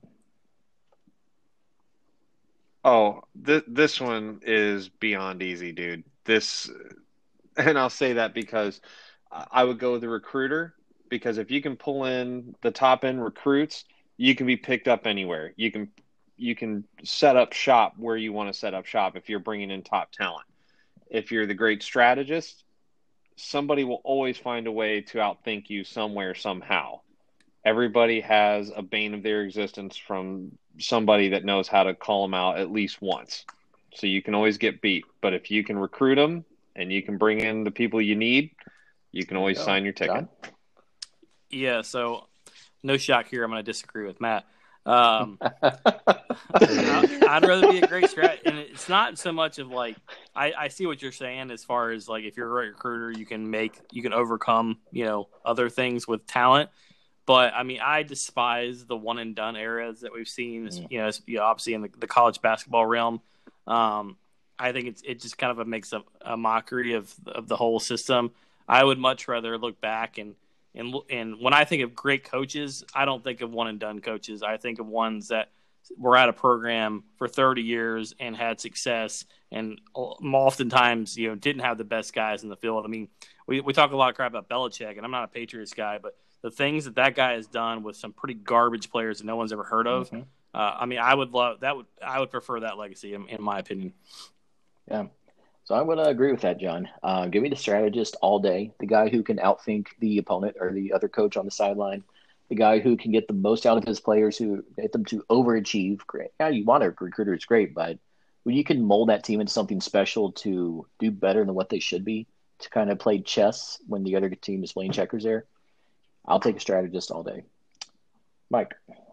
Oh, th- this one is beyond easy, dude. This, and I'll say that because I would go with the recruiter, because if you can pull in the top end recruits, you can be picked up anywhere. You can you can set up shop where you want to set up shop if you're bringing in top talent. If you're the great strategist, somebody will always find a way to outthink you somewhere, somehow. Everybody has a bane of their existence from somebody that knows how to call them out at least once. So you can always get beat. But if you can recruit them and you can bring in the people you need, you can always Go. sign your ticket. John? Yeah, so no shock here. I'm going to disagree with Matt. Um, I'd rather be a great strat, and it's not so much of like I, I see what you're saying as far as like if you're a great recruiter, you can make you can overcome you know other things with talent. But I mean, I despise the one and done eras that we've seen. Mm. You know, you know, obviously in the, the college basketball realm. Um, I think it's it just kind of a makes a, a mockery of of the whole system. I would much rather look back and and and when I think of great coaches, I don't think of one and done coaches. I think of ones that were at a program for thirty years and had success, and oftentimes, you know, didn't have the best guys in the field. I mean, we, we talk a lot of crap about Belichick, and I'm not a Patriots guy, but the things that that guy has done with some pretty garbage players that no one's ever heard of, mm-hmm. uh, I mean, I would love that. Would I would prefer that legacy, in, in my opinion. Yeah. So I'm going to agree with that, John. Uh, give me the strategist all day, the guy who can outthink the opponent or the other coach on the sideline, the guy who can get the most out of his players, who get them to overachieve. Great. Yeah, you want a recruiter, it's great, but when you can mold that team into something special to do better than what they should be, to kind of play chess when the other team is playing checkers there, I'll take a strategist all day. Mike.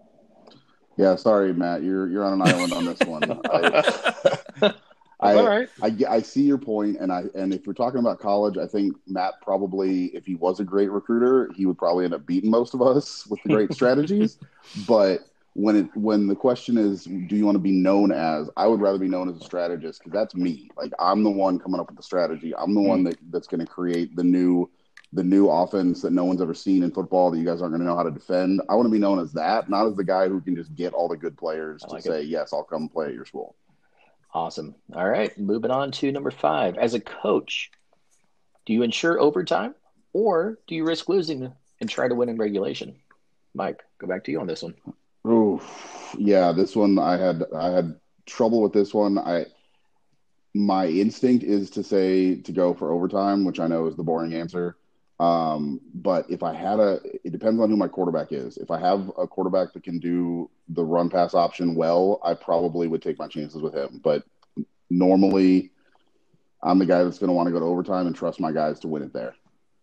Yeah, sorry, Matt. You're you're on an island on this one. I, I, all right. I, I see your point, and I and if we're talking about college, I think Matt probably, if he was a great recruiter, he would probably end up beating most of us with the great strategies. But when it when the question is, do you want to be known as? I would rather be known as a strategist, because that's me. Like, I'm the one coming up with the strategy. I'm the mm-hmm. one that, that's going to create the new the new offense that no one's ever seen in football that you guys aren't going to know how to defend. I want to be known as that, not as the guy who can just get all the good players I to like say, it. Yes, I'll come play at your school. Awesome. All right, moving on to number five. As a coach, do you ensure overtime, or do you risk losing and try to win in regulation? Mike, go back to you on this one. Oh, yeah, this one I had I had trouble with this one. I my instinct is to say to go for overtime, which I know is the boring answer. Um, but if I had a, it depends on who my quarterback is. If I have a quarterback that can do the run pass option well, I probably would take my chances with him. But normally I'm the guy that's going to want to go to overtime and trust my guys to win it there.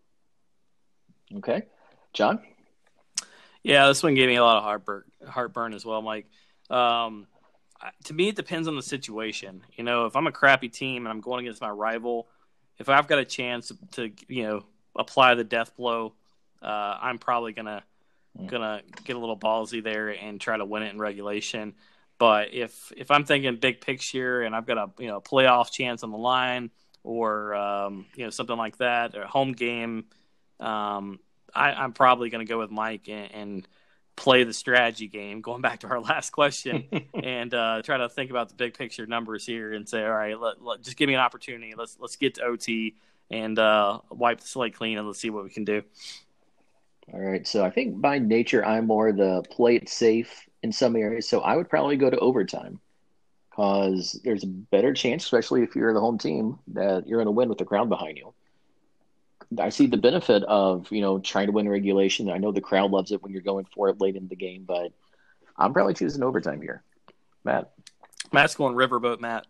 Okay. John? Yeah, this one gave me a lot of heartburn, heartburn as well, Mike. Um, to me, it depends on the situation. You know, if I'm a crappy team and I'm going against my rival, if I've got a chance to, to you know, apply the death blow, uh, I'm probably gonna mm. gonna get a little ballsy there and try to win it in regulation. But if if I'm thinking big picture and I've got a you know playoff chance on the line, or um, you know something like that, or a home game, um, I, I'm probably gonna go with Mike and, and play the strategy game. Going back to our last question, and uh, try to think about the big picture numbers here and say, all right, let, let, just give me an opportunity. Let's let's get to O T. And uh, wipe the slate clean, and let's see what we can do. All right. So I think by nature, I'm more the play it safe in some areas. So I would probably go to overtime, because there's a better chance, especially if you're the home team, that you're going to win with the crowd behind you. I see the benefit of, you know, trying to win regulation. I know the crowd loves it when you're going for it late in the game, but I'm probably choosing overtime here. Matt? Matt's going riverboat, Matt.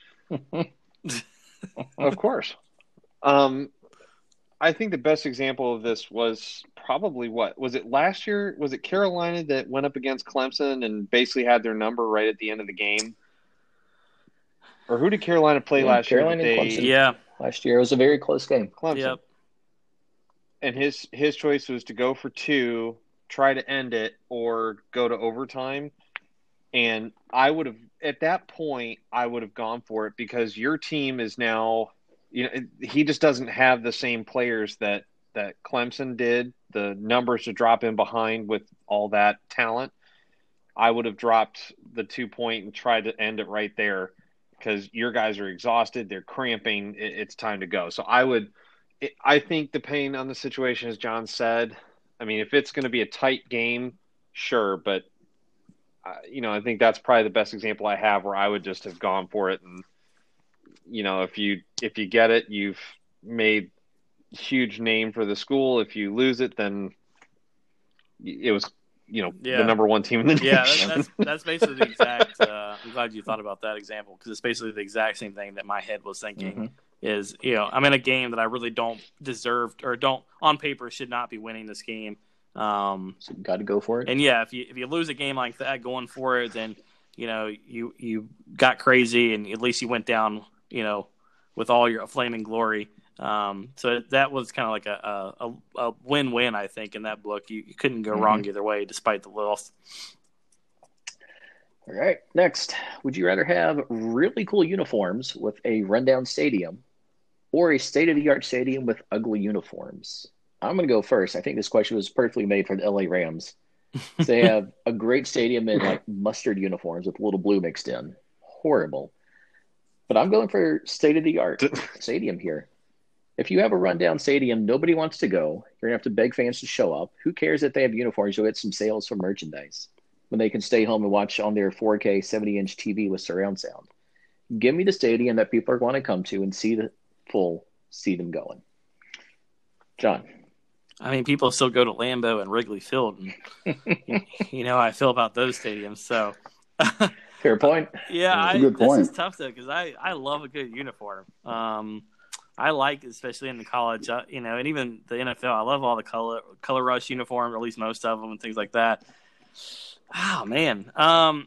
Of course. Um, I think the best example of this was probably what was it last year? Was it Carolina that went up against Clemson and basically had their number right at the end of the game? Or who did Carolina play yeah, last Carolina year? And Clemson. Yeah, last year it was a very close game. Clemson. Yep. And his his choice was to go for two, try to end it, or go to overtime. And I would have at that point I would have gone for it, because your team is now. You know, he just doesn't have the same players that, that Clemson did, the numbers to drop in behind with all that talent. I would have dropped the two point and tried to end it right there, because your guys are exhausted. They're cramping. It, it's time to go. So I would, it, I think depending on the situation, as John said, I mean, if it's going to be a tight game, sure. But, uh, you know, I think that's probably the best example I have where I would just have gone for it. And, you know, if you if you get it, you've made huge name for the school. If you lose it, then it was, you know, yeah. the number one team in the yeah, nation. Yeah, that's, that's that's basically the exact. Uh, I'm glad you thought about that example, because it's basically the exact same thing that my head was thinking. Mm-hmm. Is you know I'm in a game that I really don't deserve, or don't on paper should not be winning this game. Um, so you got to go for it. And yeah, if you if you lose a game like that, going for it, then you know you you got crazy, and at least you went down, you know, with all your flaming glory. Um, so that was kind of like a, a, a win-win, I think, in that book. You, you couldn't go mm-hmm. wrong either way, despite the loss. All right, next. Would you rather have really cool uniforms with a rundown stadium or a state-of-the-art stadium with ugly uniforms? I'm going to go first. I think this question was perfectly made for the L A Rams. So they have a great stadium in like mustard uniforms with a little blue mixed in. Horrible. But I'm going for state-of-the-art stadium here. If you have a rundown stadium, nobody wants to go. You're going to have to beg fans to show up. Who cares if they have uniforms? You'll get some sales from merchandise when they can stay home and watch on their four K seventy-inch T V with surround sound. Give me the stadium that people are going to come to and see the full, see them going. John. I mean, people still go to Lambeau and Wrigley Field. And, you know how I feel about those stadiums. So, fair point. Yeah, That's I, a good this point. is tough, though, because I, I love a good uniform. Um, I like, especially in the college, uh, you know, and even the N F L, I love all the color color rush uniforms, or at least most of them, and things like that. Oh, man. Um,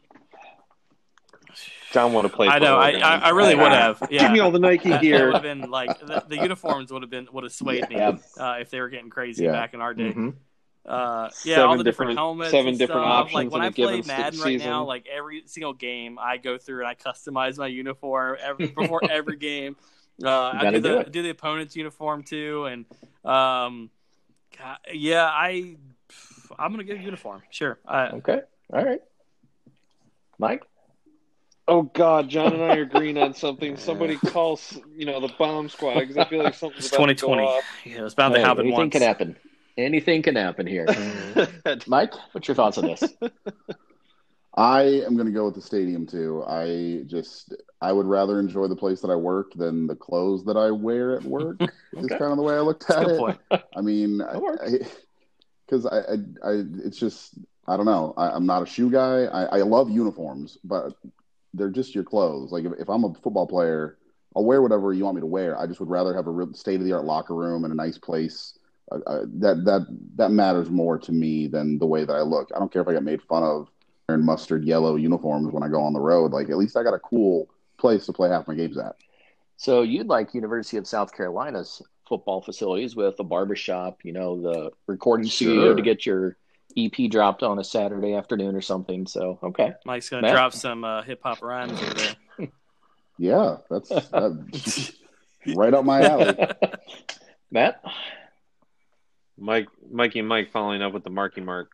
John would have played. I know. I, I, I really would have. Yeah. Give me all the Nike That, that gear. would have been like the, the uniforms would have been would have swayed Yeah. me uh, if they were getting crazy Yeah. back in our day. Mm-hmm. Uh, yeah, Seven all the different, different- helmets, seven and different stuff. options Like when in a I play given Madden se- right now, season. like every single game, I go through and I customize my uniform every, before every game. Uh, I gotta do the do it. do the opponent's uniform too, and um, God, yeah, I I'm gonna get a uniform. Sure. I, Okay. All right. Mike? Oh God, John and I are agreeing on something. Somebody calls, you know, the bomb squad because I feel like something's it's about twenty to go twenty. off. Yeah, it's bound to Hey, happen anything once. can happen. Anything can happen here. Mike, what's your thoughts on this? I am going to go with the stadium too. I just I would rather enjoy the place that I work than the clothes that I wear at work. Is Okay. kind of the way I looked That's a at good it. point. I mean, That works. because I, I, I, I, it's just I don't know. I, I'm not a shoe guy. I, I love uniforms, but they're just your clothes. Like if, if I'm a football player, I'll wear whatever you want me to wear. I just would rather have a real state of the art locker room and a nice place. Uh, uh, that that that matters more to me than the way that I look. I don't care if I get made fun of wearing mustard yellow uniforms when I go on the road. Like at least I got a cool place to play half my games at. So you'd like University of South Carolina's football facilities with a barbershop, you know, the recording studio Sure. to get your E P dropped on a Saturday afternoon or something. So, okay. Mike's gonna Matt? drop some uh, hip hop rhymes over there. Yeah, that's that, right up my alley. Matt? Mike, Mikey, and Mike following up with the Marky Mark.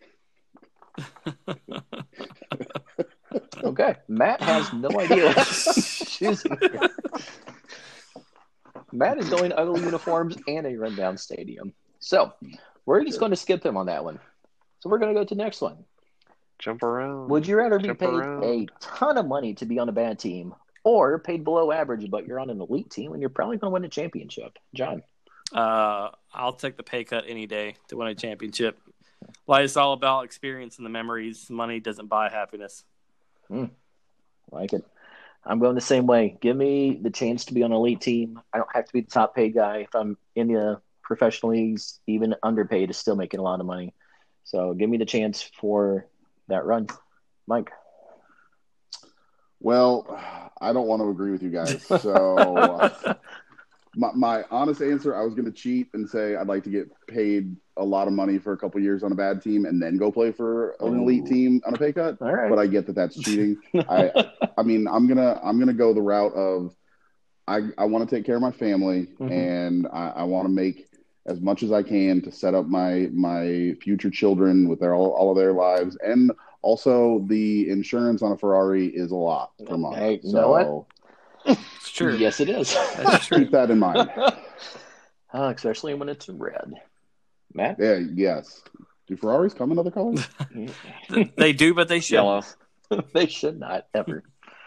Okay. Matt has no idea what he's choosing here. Matt is going ugly uniforms and a rundown stadium. So we're just going to skip him on that one. So we're going to go to the next one. Jump around. Would you rather be Jump paid around. a ton of money to be on a bad team or paid below average, but you're on an elite team and you're probably going to win a championship? John. Uh, I'll take the pay cut any day to win a championship. Like it's all about experience and the memories. Money doesn't buy happiness. Like it. I'm going the same way. Give me the chance to be on an elite team. I don't have to be the top paid guy. If I'm in the professional leagues, even underpaid is still making a lot of money. So give me the chance for that run. Mike. Well, I don't want to agree with you guys. So uh, my, my honest answer, I was going to cheat and say I'd like to get paid a lot of money for a couple years on a bad team and then go play for an elite Ooh. team on a pay cut. All right. But I get that that's cheating. I I mean, I'm gonna I'm gonna go the route of I I want to take care of my family Mhm. and I, I want to make as much as I can to set up my my future children with their all, all of their lives, and also the insurance on a Ferrari is a lot per month. Hey, you so know what? It's true. Yes, it is. That's true. keep that in mind. Uh, especially when it's red. Matt? Yeah, yes. Do Ferraris come in other colors? They do, but they should. Yellow. They should not ever.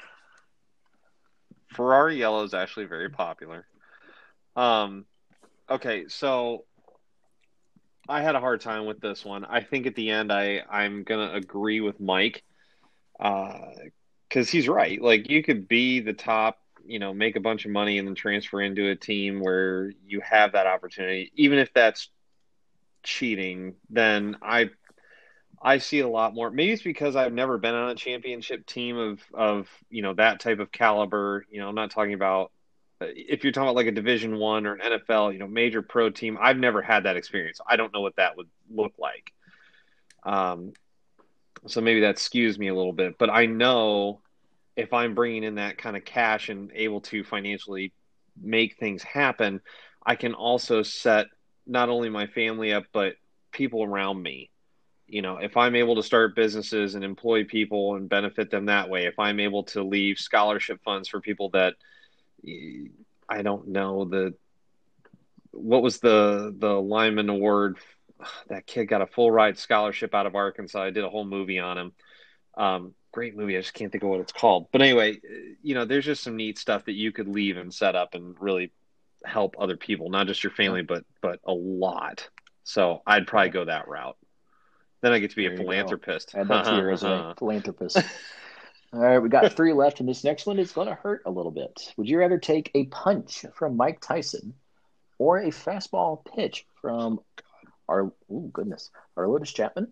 Ferrari yellow is actually very popular. Um, okay, so I had a hard time with this one. I think at the end, I I'm gonna agree with Mike, because he's right. Like you could be the top, you know, make a bunch of money and then transfer into a team where you have that opportunity, even if that's cheating. Then I I see a lot more. Maybe it's because I've never been on a championship team of, of you know, that type of caliber. You know, I'm not talking about if you're talking about like a Division One or an N F L, you know, major pro team. I've never had that experience. I don't know what that would look like. Um, So maybe that skews me a little bit. But I know if I'm bringing in that kind of cash and able to financially make things happen, I can also set not only my family up, but people around me. You know, if I'm able to start businesses and employ people and benefit them that way, if I'm able to leave scholarship funds for people that I don't know the what was the the Lyman Award, that kid got a full ride scholarship out of Arkansas. I did a whole movie on him. Um, great movie. I just can't think of what it's called. But anyway, you know, there's just some neat stuff that you could leave and set up and really help other people, not just your family, but but a lot. So I'd probably go that route. Then I get to be There a you go. philanthropist. Add that to your resume, philanthropist. All right, we got three left, and this next one is going to hurt a little bit. Would you rather take a punch from Mike Tyson or a fastball pitch from our, oh goodness, Aroldis Chapman?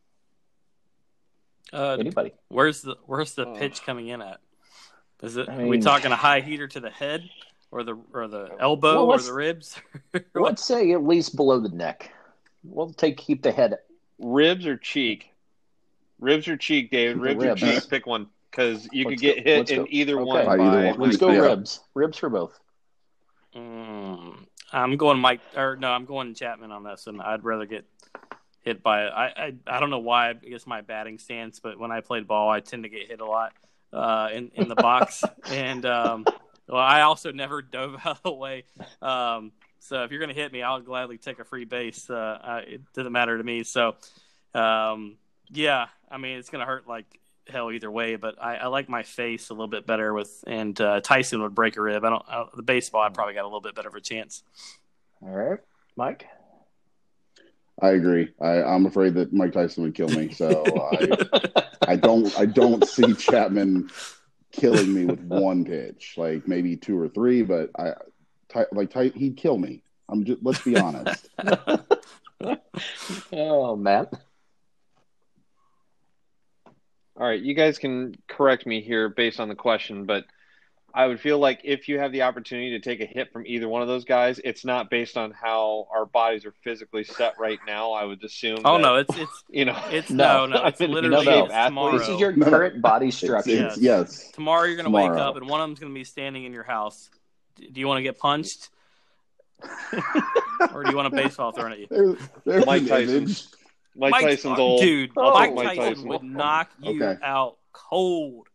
Uh, Anybody? Where's the Where's the Oh. pitch coming in at? Is it? I are we mean- talking a high heater to the head, or the or the elbow, Well, or let's- the ribs? Let's say at least below the neck. We'll take keep the head. Ribs or cheek? Ribs or cheek, David? The Ribs, ribs. or cheek? Pick one, because you Let's could get go- hit let's in go. either Okay. one. By By either one. Let's Mike go Yeah. ribs. Ribs for both. Mm, I'm going Mike, or no, I'm going Chapman on this, and I'd rather get hit by it. I, I I don't know why. I guess my batting stance, but when I played ball, I tend to get hit a lot uh, in in the box, and um, well, I also never dove out of the way. Um, so if you're going to hit me, I'll gladly take a free base. Uh, I, it doesn't matter to me. So um, yeah, I mean it's going to hurt like hell either way, but I, I like my face a little bit better with, and uh, Tyson would break a rib. I don't, I don't the baseball. I probably got a little bit better of a chance. All right, Mike. I agree. I, I'm afraid that Mike Tyson would kill me. So I, I don't. I don't see Chapman killing me with one pitch. Like maybe two or three, but I ty, like ty, he'd kill me. I'm just. Let's be honest. Oh, Matt. All right, you guys can correct me here based on the question, but I would feel like if you have the opportunity to take a hit from either one of those guys, it's not based on how our bodies are physically set right now. I would assume. Oh that, no, it's it's you know, it's No. no no, it's I'm in literally no, it's no. tomorrow. This is your No. current body It's, structure. it's, Yes. yes. Tomorrow you're gonna wake Tomorrow. up and one of them's gonna be standing in your house. D- Do you want to get punched, or do you want a baseball thrown at you? There, there's Mike an Tyson. image. Mike Mike- Tyson's old. dude. Oh, Mike, Mike Tyson, Tyson. would knock you Okay. out cold.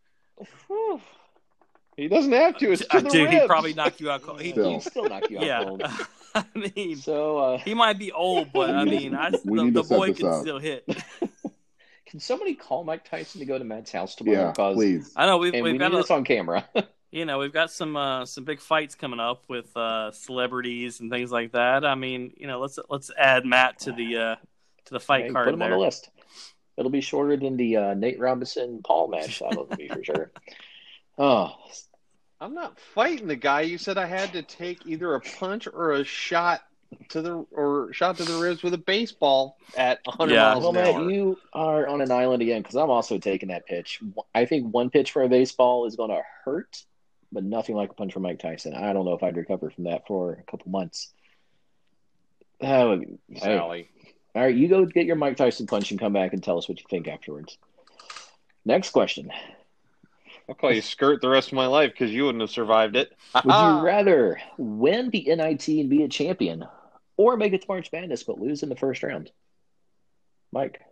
He doesn't have to. It's to Uh, the dude, he'd ribs. probably knock you out cold. He, Still. He'd still knock you out yeah, cold. I mean, So, uh, he might be old, but I We need mean, to- I, we the, need the to set boy this can up. still hit. can somebody call Mike Tyson to go to Matt's house tomorrow? Yeah, Because please. I know we've and we've we got need a, this on camera. you know, we've got some uh, some big fights coming up with uh, celebrities and things like that. I mean, you know, let's let's add Matt to the uh, to the fight Hey, card put him there. on the list. It'll be shorter than the uh, Nate Robinson Paul match. That'll be for sure. Oh, I'm not fighting the guy. You said I had to take either a punch or a shot to the or shot to the ribs with a baseball at one hundred Yeah. miles well, an Matt, hour. you are on an island again because I'm also taking that pitch. I think one pitch for a baseball is going to hurt, but nothing like a punch from Mike Tyson. I don't know if I'd recover from that for a couple months. Oh, hey. Sally. All right, you go get your Mike Tyson punch and come back and tell us what you think afterwards. Next question. I'll call you Skirt the rest of my life because you wouldn't have survived it. Would you rather win the N I T and be a champion or make it to March Madness but lose in the first round? Mike.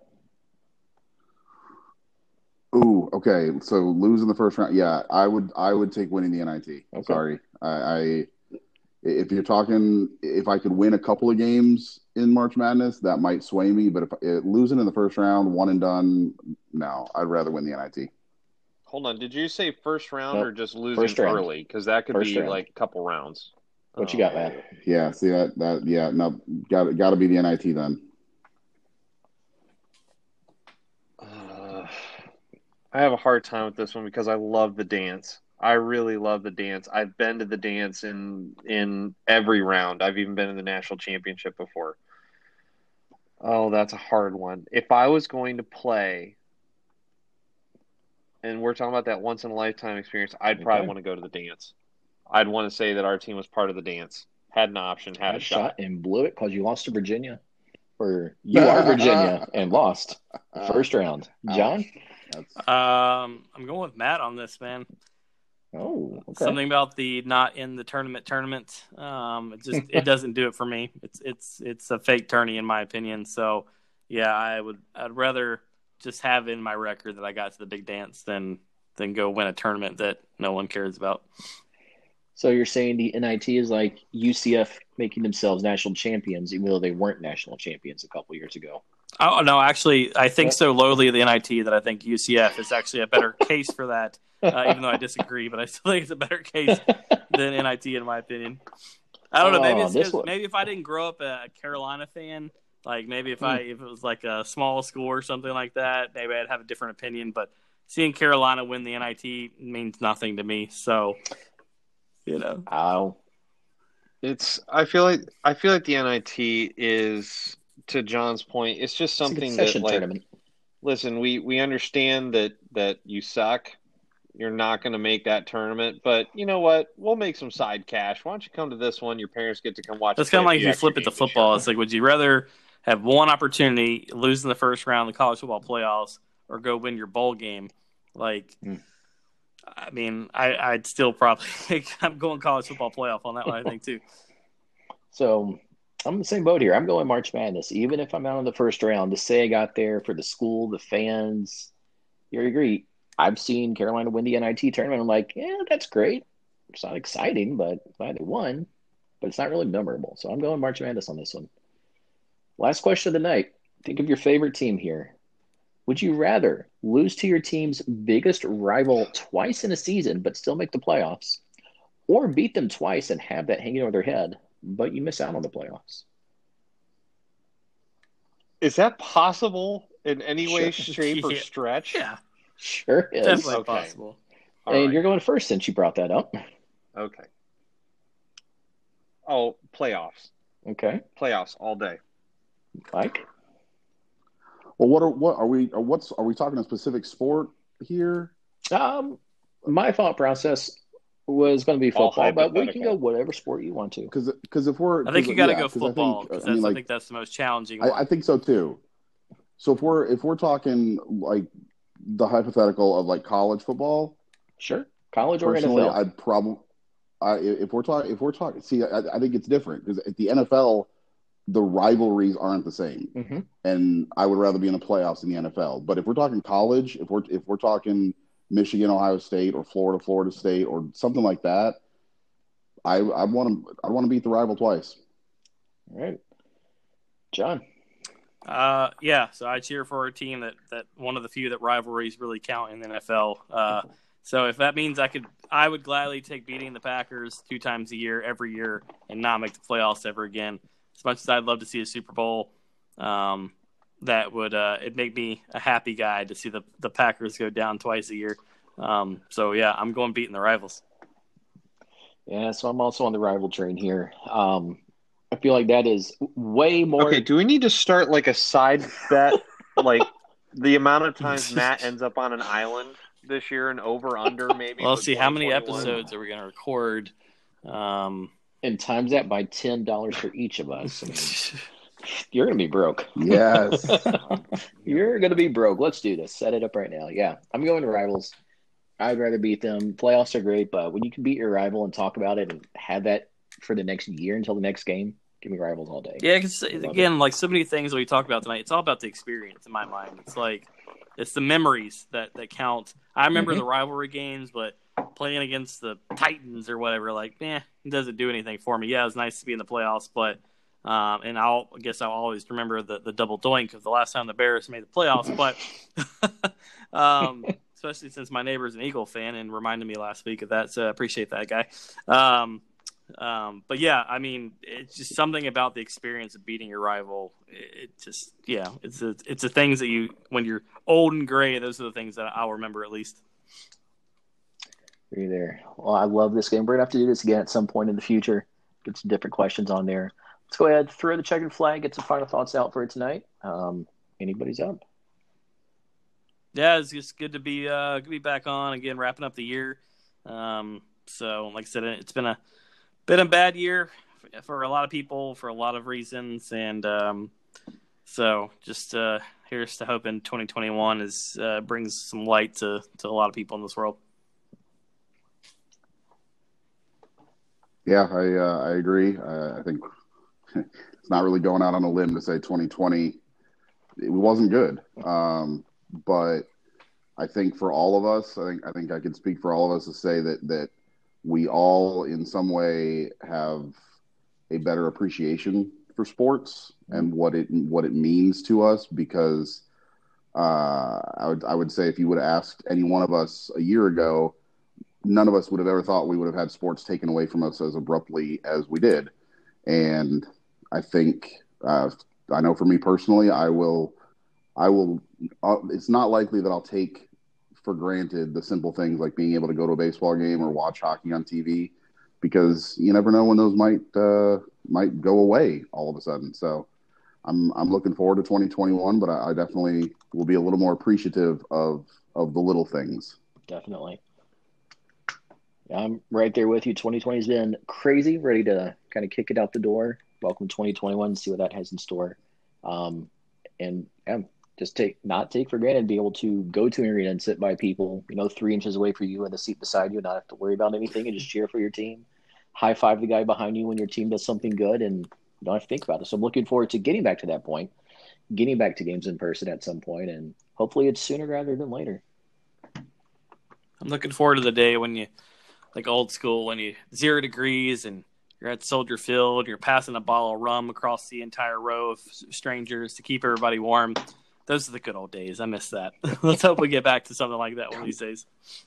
Ooh, okay. So losing the first round, yeah, I would. I would take winning the N I T. Okay. Sorry, I, I. If you're talking, if I could win a couple of games in March Madness, that might sway me. But if it, losing in the first round, one and done, no, I'd rather win the N I T. Hold on. Did you say first round Nope. or just losing First round. early? Because that could First be round. like a couple rounds. What you got, Matt? Yeah, see that that yeah, no, got got to be the N I T then. Uh, I have a hard time with this one because I love the dance. I really love the dance. I've been to the dance in in every round. I've even been in the national championship before. Oh, that's a hard one. If I was going to play, and we're talking about that once in a lifetime experience, I'd probably Okay. want to go to the dance. I'd want to say that our team was part of the dance, had an option, had Had a shot. and blew it because you lost to Virginia. Or you are Virginia and lost the first round. John? That's, Um, I'm going with Matt on this, man. Oh, okay. Something about the not in the tournament tournament. Um, it just it doesn't do it for me. It's it's it's a fake tourney in my opinion. So yeah, I would I'd rather just have in my record that I got to the big dance than than go win a tournament that no one cares about. So you're saying the N I T is like U C F making themselves national champions, even though they weren't national champions a couple years ago. Oh no, actually, I think so lowly of the N I T that I think U C F is actually a better case for that. Uh, even though I disagree, but I still think it's a better case than N I T in my opinion. I don't know. Maybe it's Oh, this 'cause- one- maybe if I didn't grow up a Carolina fan, like maybe if I Hmm. if it was like a small school or something like that, maybe I'd have a different opinion. But seeing Carolina win the N I T means nothing to me. So, you know, Oh, It's. I feel like I feel like the N I T is, to John's point, it's just it's a something that, concession like, tournament. listen, we we understand that that you suck. You're not going to make that tournament, but you know what? We'll make some side cash. Why don't you come to this one? Your parents get to come watch. that's play kind of a like if few you extra flip it to games this year. football. It's like, would you rather have one opportunity, lose in the first round of the college football playoffs, or go win your bowl game? Like, Hmm. I mean, I, I'd still probably think I'm going college football playoff on that one, I think, too. So I'm in the same boat here. I'm going March Madness, even if I'm out in the first round. To say I got there for the school, the fans, you agree. I've seen Carolina win the N I T tournament. I'm like, yeah, that's great. It's not exciting, but glad they won. But it's not really memorable. So I'm going March Madness on this one. Last question of the night. Think of your favorite team here. Would you rather lose to your team's biggest rival twice in a season, but still make the playoffs, or beat them twice and have that hanging over their head, but you miss out on the playoffs? Is that possible in any way, Sure. shape, or Yeah. stretch? Yeah, Sure is. definitely Okay. possible. All And right. you're going first since you brought that up. Okay. Oh, playoffs. Okay. Playoffs all day. Mike? well, what are what are we? Are, what's are we talking a specific sport here? Um, my thought process was going to be All football, but we can hypothetical. go whatever sport you want to. Because because if we're I think 'cause, you got to yeah, go 'cause I football think- because I mean, I like, think that's the most challenging I, one. I think so too. So if we're if we're talking like the hypothetical of like college football, Sure. College or N F personally, L? I'd probably I if we're talking if we're talking see I, I think it's different because at the N F L the rivalries aren't the same, Mhm. and I would rather be in the playoffs in the N F L. But if we're talking college, if we're if we're talking Michigan, Ohio State, or Florida, Florida State, or something like that, I I want to I want to beat the rival twice. All right. John? Uh, yeah, so I cheer for a team that, that one of the few that rivalries really count in the N F L. Uh, so if that means I could, I would gladly take beating the Packers two times a year, every year, and not make the playoffs ever again. As much as I'd love to see a Super Bowl, um, that would uh, it'd make me a happy guy to see the, the Packers go down twice a year. Um, so yeah, I'm going beating the rivals. Yeah, so I'm also on the rival train here. Um, I feel like that is way more. Okay, do we need to start like a side bet, like the amount of times Matt ends up on an island this year and over under maybe? Well, for let's see how many twenty twenty-one? episodes are we going to record. Um, And times that by ten dollars for each of us. I mean, you're going to be broke. Yes. You're going to be broke. Let's do this. Set it up right now. Yeah, I'm going to rivals. I'd rather beat them. Playoffs are great, but when you can beat your rival and talk about it and have that for the next year until the next game, give me rivals all day. Yeah, because Love again, like so many things that we talked about tonight, it's all about the experience in my mind. It's like it's the memories that, that count. I remember Mhm. the rivalry games, but playing against the Titans or whatever, like, eh, it doesn't do anything for me. Yeah, it was nice to be in the playoffs, but um, and I'll I guess I'll always remember the, the double doink of the last time the Bears made the playoffs. But um, especially since my neighbor's an Eagle fan and reminded me last week of that, so I appreciate that guy. Um, Um, but yeah, I mean, it's just something about the experience of beating your rival. It, it just, yeah, it's a, it's the things that you, when you're old and gray, those are the things that I'll remember at least. You're there. Well, I love this game. We're going to have to do this again at some point in the future. Get some different questions on there. Let's go ahead, throw the checkered flag, get some final thoughts out for tonight. Um, anybody's up? Yeah, it's just good to be, uh, good to be back on again, wrapping up the year. Um, so like I said, it's been a, been a bad year for a lot of people for a lot of reasons. And, um, So just uh, here's to hoping twenty twenty-one is uh, brings some light to, to a lot of people in this world. Yeah, I uh, I agree. Uh, I think it's not really going out on a limb to say twenty twenty it wasn't good, um, but I think for all of us, I think I think I can speak for all of us to say that that we all in some way have a better appreciation for sports and what it what it means to us, because uh, I would I would say if you would have asked any one of us a year ago, none of us would have ever thought we would have had sports taken away from us as abruptly as we did. And I think uh, I know for me personally, I will I will. Uh, it's not likely that I'll take for granted the simple things like being able to go to a baseball game or watch hockey on T V, because you never know when those might uh, might go away all of a sudden. So I'm I'm looking forward to twenty twenty-one, but I, I definitely will be a little more appreciative of of the little things. Definitely. I'm right there with you. twenty twenty has been crazy, ready to kind of kick it out the door. Welcome twenty twenty-one, see what that has in store. Um, and yeah, just take not take for granted be able to go to an arena and sit by people, you know, three inches away from you in the seat beside you, and not have to worry about anything and just cheer for your team. High five the guy behind you when your team does something good, and you don't have to think about it. So I'm looking forward to getting back to that point, getting back to games in person at some point, and hopefully it's sooner rather than later. I'm looking forward to the day when you, like old school, when you zero degrees and you're at Soldier Field, you're passing a bottle of rum across the entire row of strangers to keep everybody warm. Those are the good old days. I miss that. Let's hope we get back to something like that one of these days.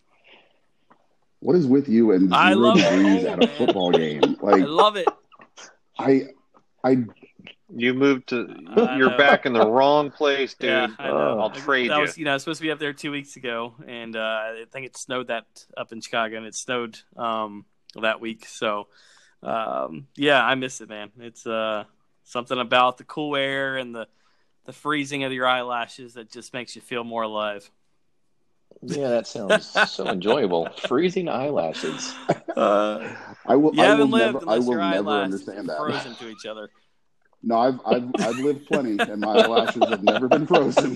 What is with you and I zero love degrees it. at a football game? Like I love it. I, I, You moved to. I You're know. back in the wrong place, dude. Yeah, I know. I'll trade that you. Was, you know, I was supposed to be up there two weeks ago, and uh, I think it snowed that up in Chicago, and it snowed um, that week. So, um, yeah, I miss it, man. It's uh, something about the cool air and the the freezing of your eyelashes that just makes you feel more alive. Yeah, that sounds so enjoyable. Freezing eyelashes. Uh, I will. you I will haven't lived never. I unless will your never eyelashes understand are that. frozen to each other. No, I've I've I've lived plenty, and my eyelashes have never been frozen.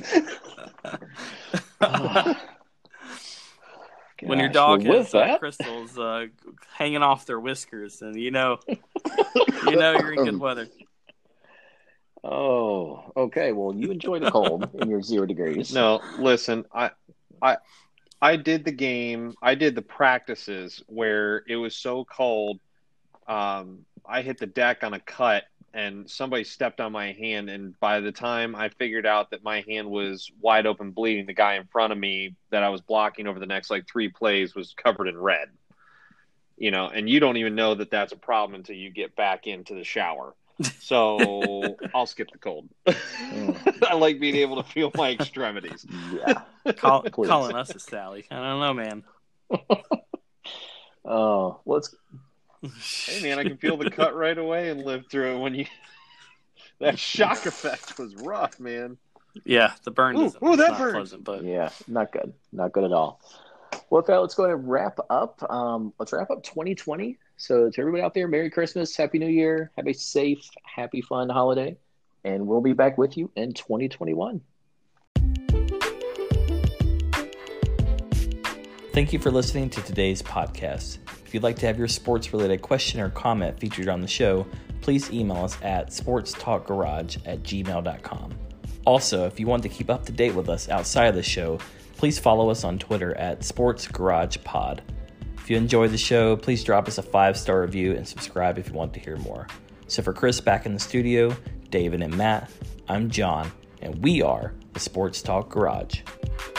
When your Gosh, dog well, has with uh, that- crystals uh, hanging off their whiskers, and you know, you know you're in good weather. Oh, okay. Well, you enjoy the cold in your zero degrees. No, listen, I, I, I did the game. I did the practices where it was so cold. Um, I hit the deck on a cut, and somebody stepped on my hand. And by the time I figured out that my hand was wide open, bleeding, the guy in front of me that I was blocking over the next like three plays was covered in red. You know, and you don't even know that that's a problem until you get back into the shower. So I'll skip the cold. I like being able to feel my extremities. Yeah. Call, Please. calling us a Sally. I don't know, man. Oh, let's. Hey, man, I can feel the cut right away and live through it when you. That shock effect was rough, man. Yeah, the burn Ooh, is ooh, that not burns. pleasant, but Yeah, not good. Not good at all. Well, with that, let's go ahead and wrap up. Um, let's wrap up twenty twenty. So, to everybody out there, Merry Christmas, Happy New Year, have a safe, happy, fun holiday, and we'll be back with you in twenty twenty-one. Thank you for listening to today's podcast. If you'd like to have your sports-related question or comment featured on the show, please email us at sportstalkgarage at gmail dot com. Also, if you want to keep up to date with us outside of the show, please follow us on Twitter at sportsgaragepod. If you enjoy the show, please drop us a five-star review and subscribe if you want to hear more. So for Chris back in the studio, David and Matt, I'm John, and we are the Sports Talk Garage.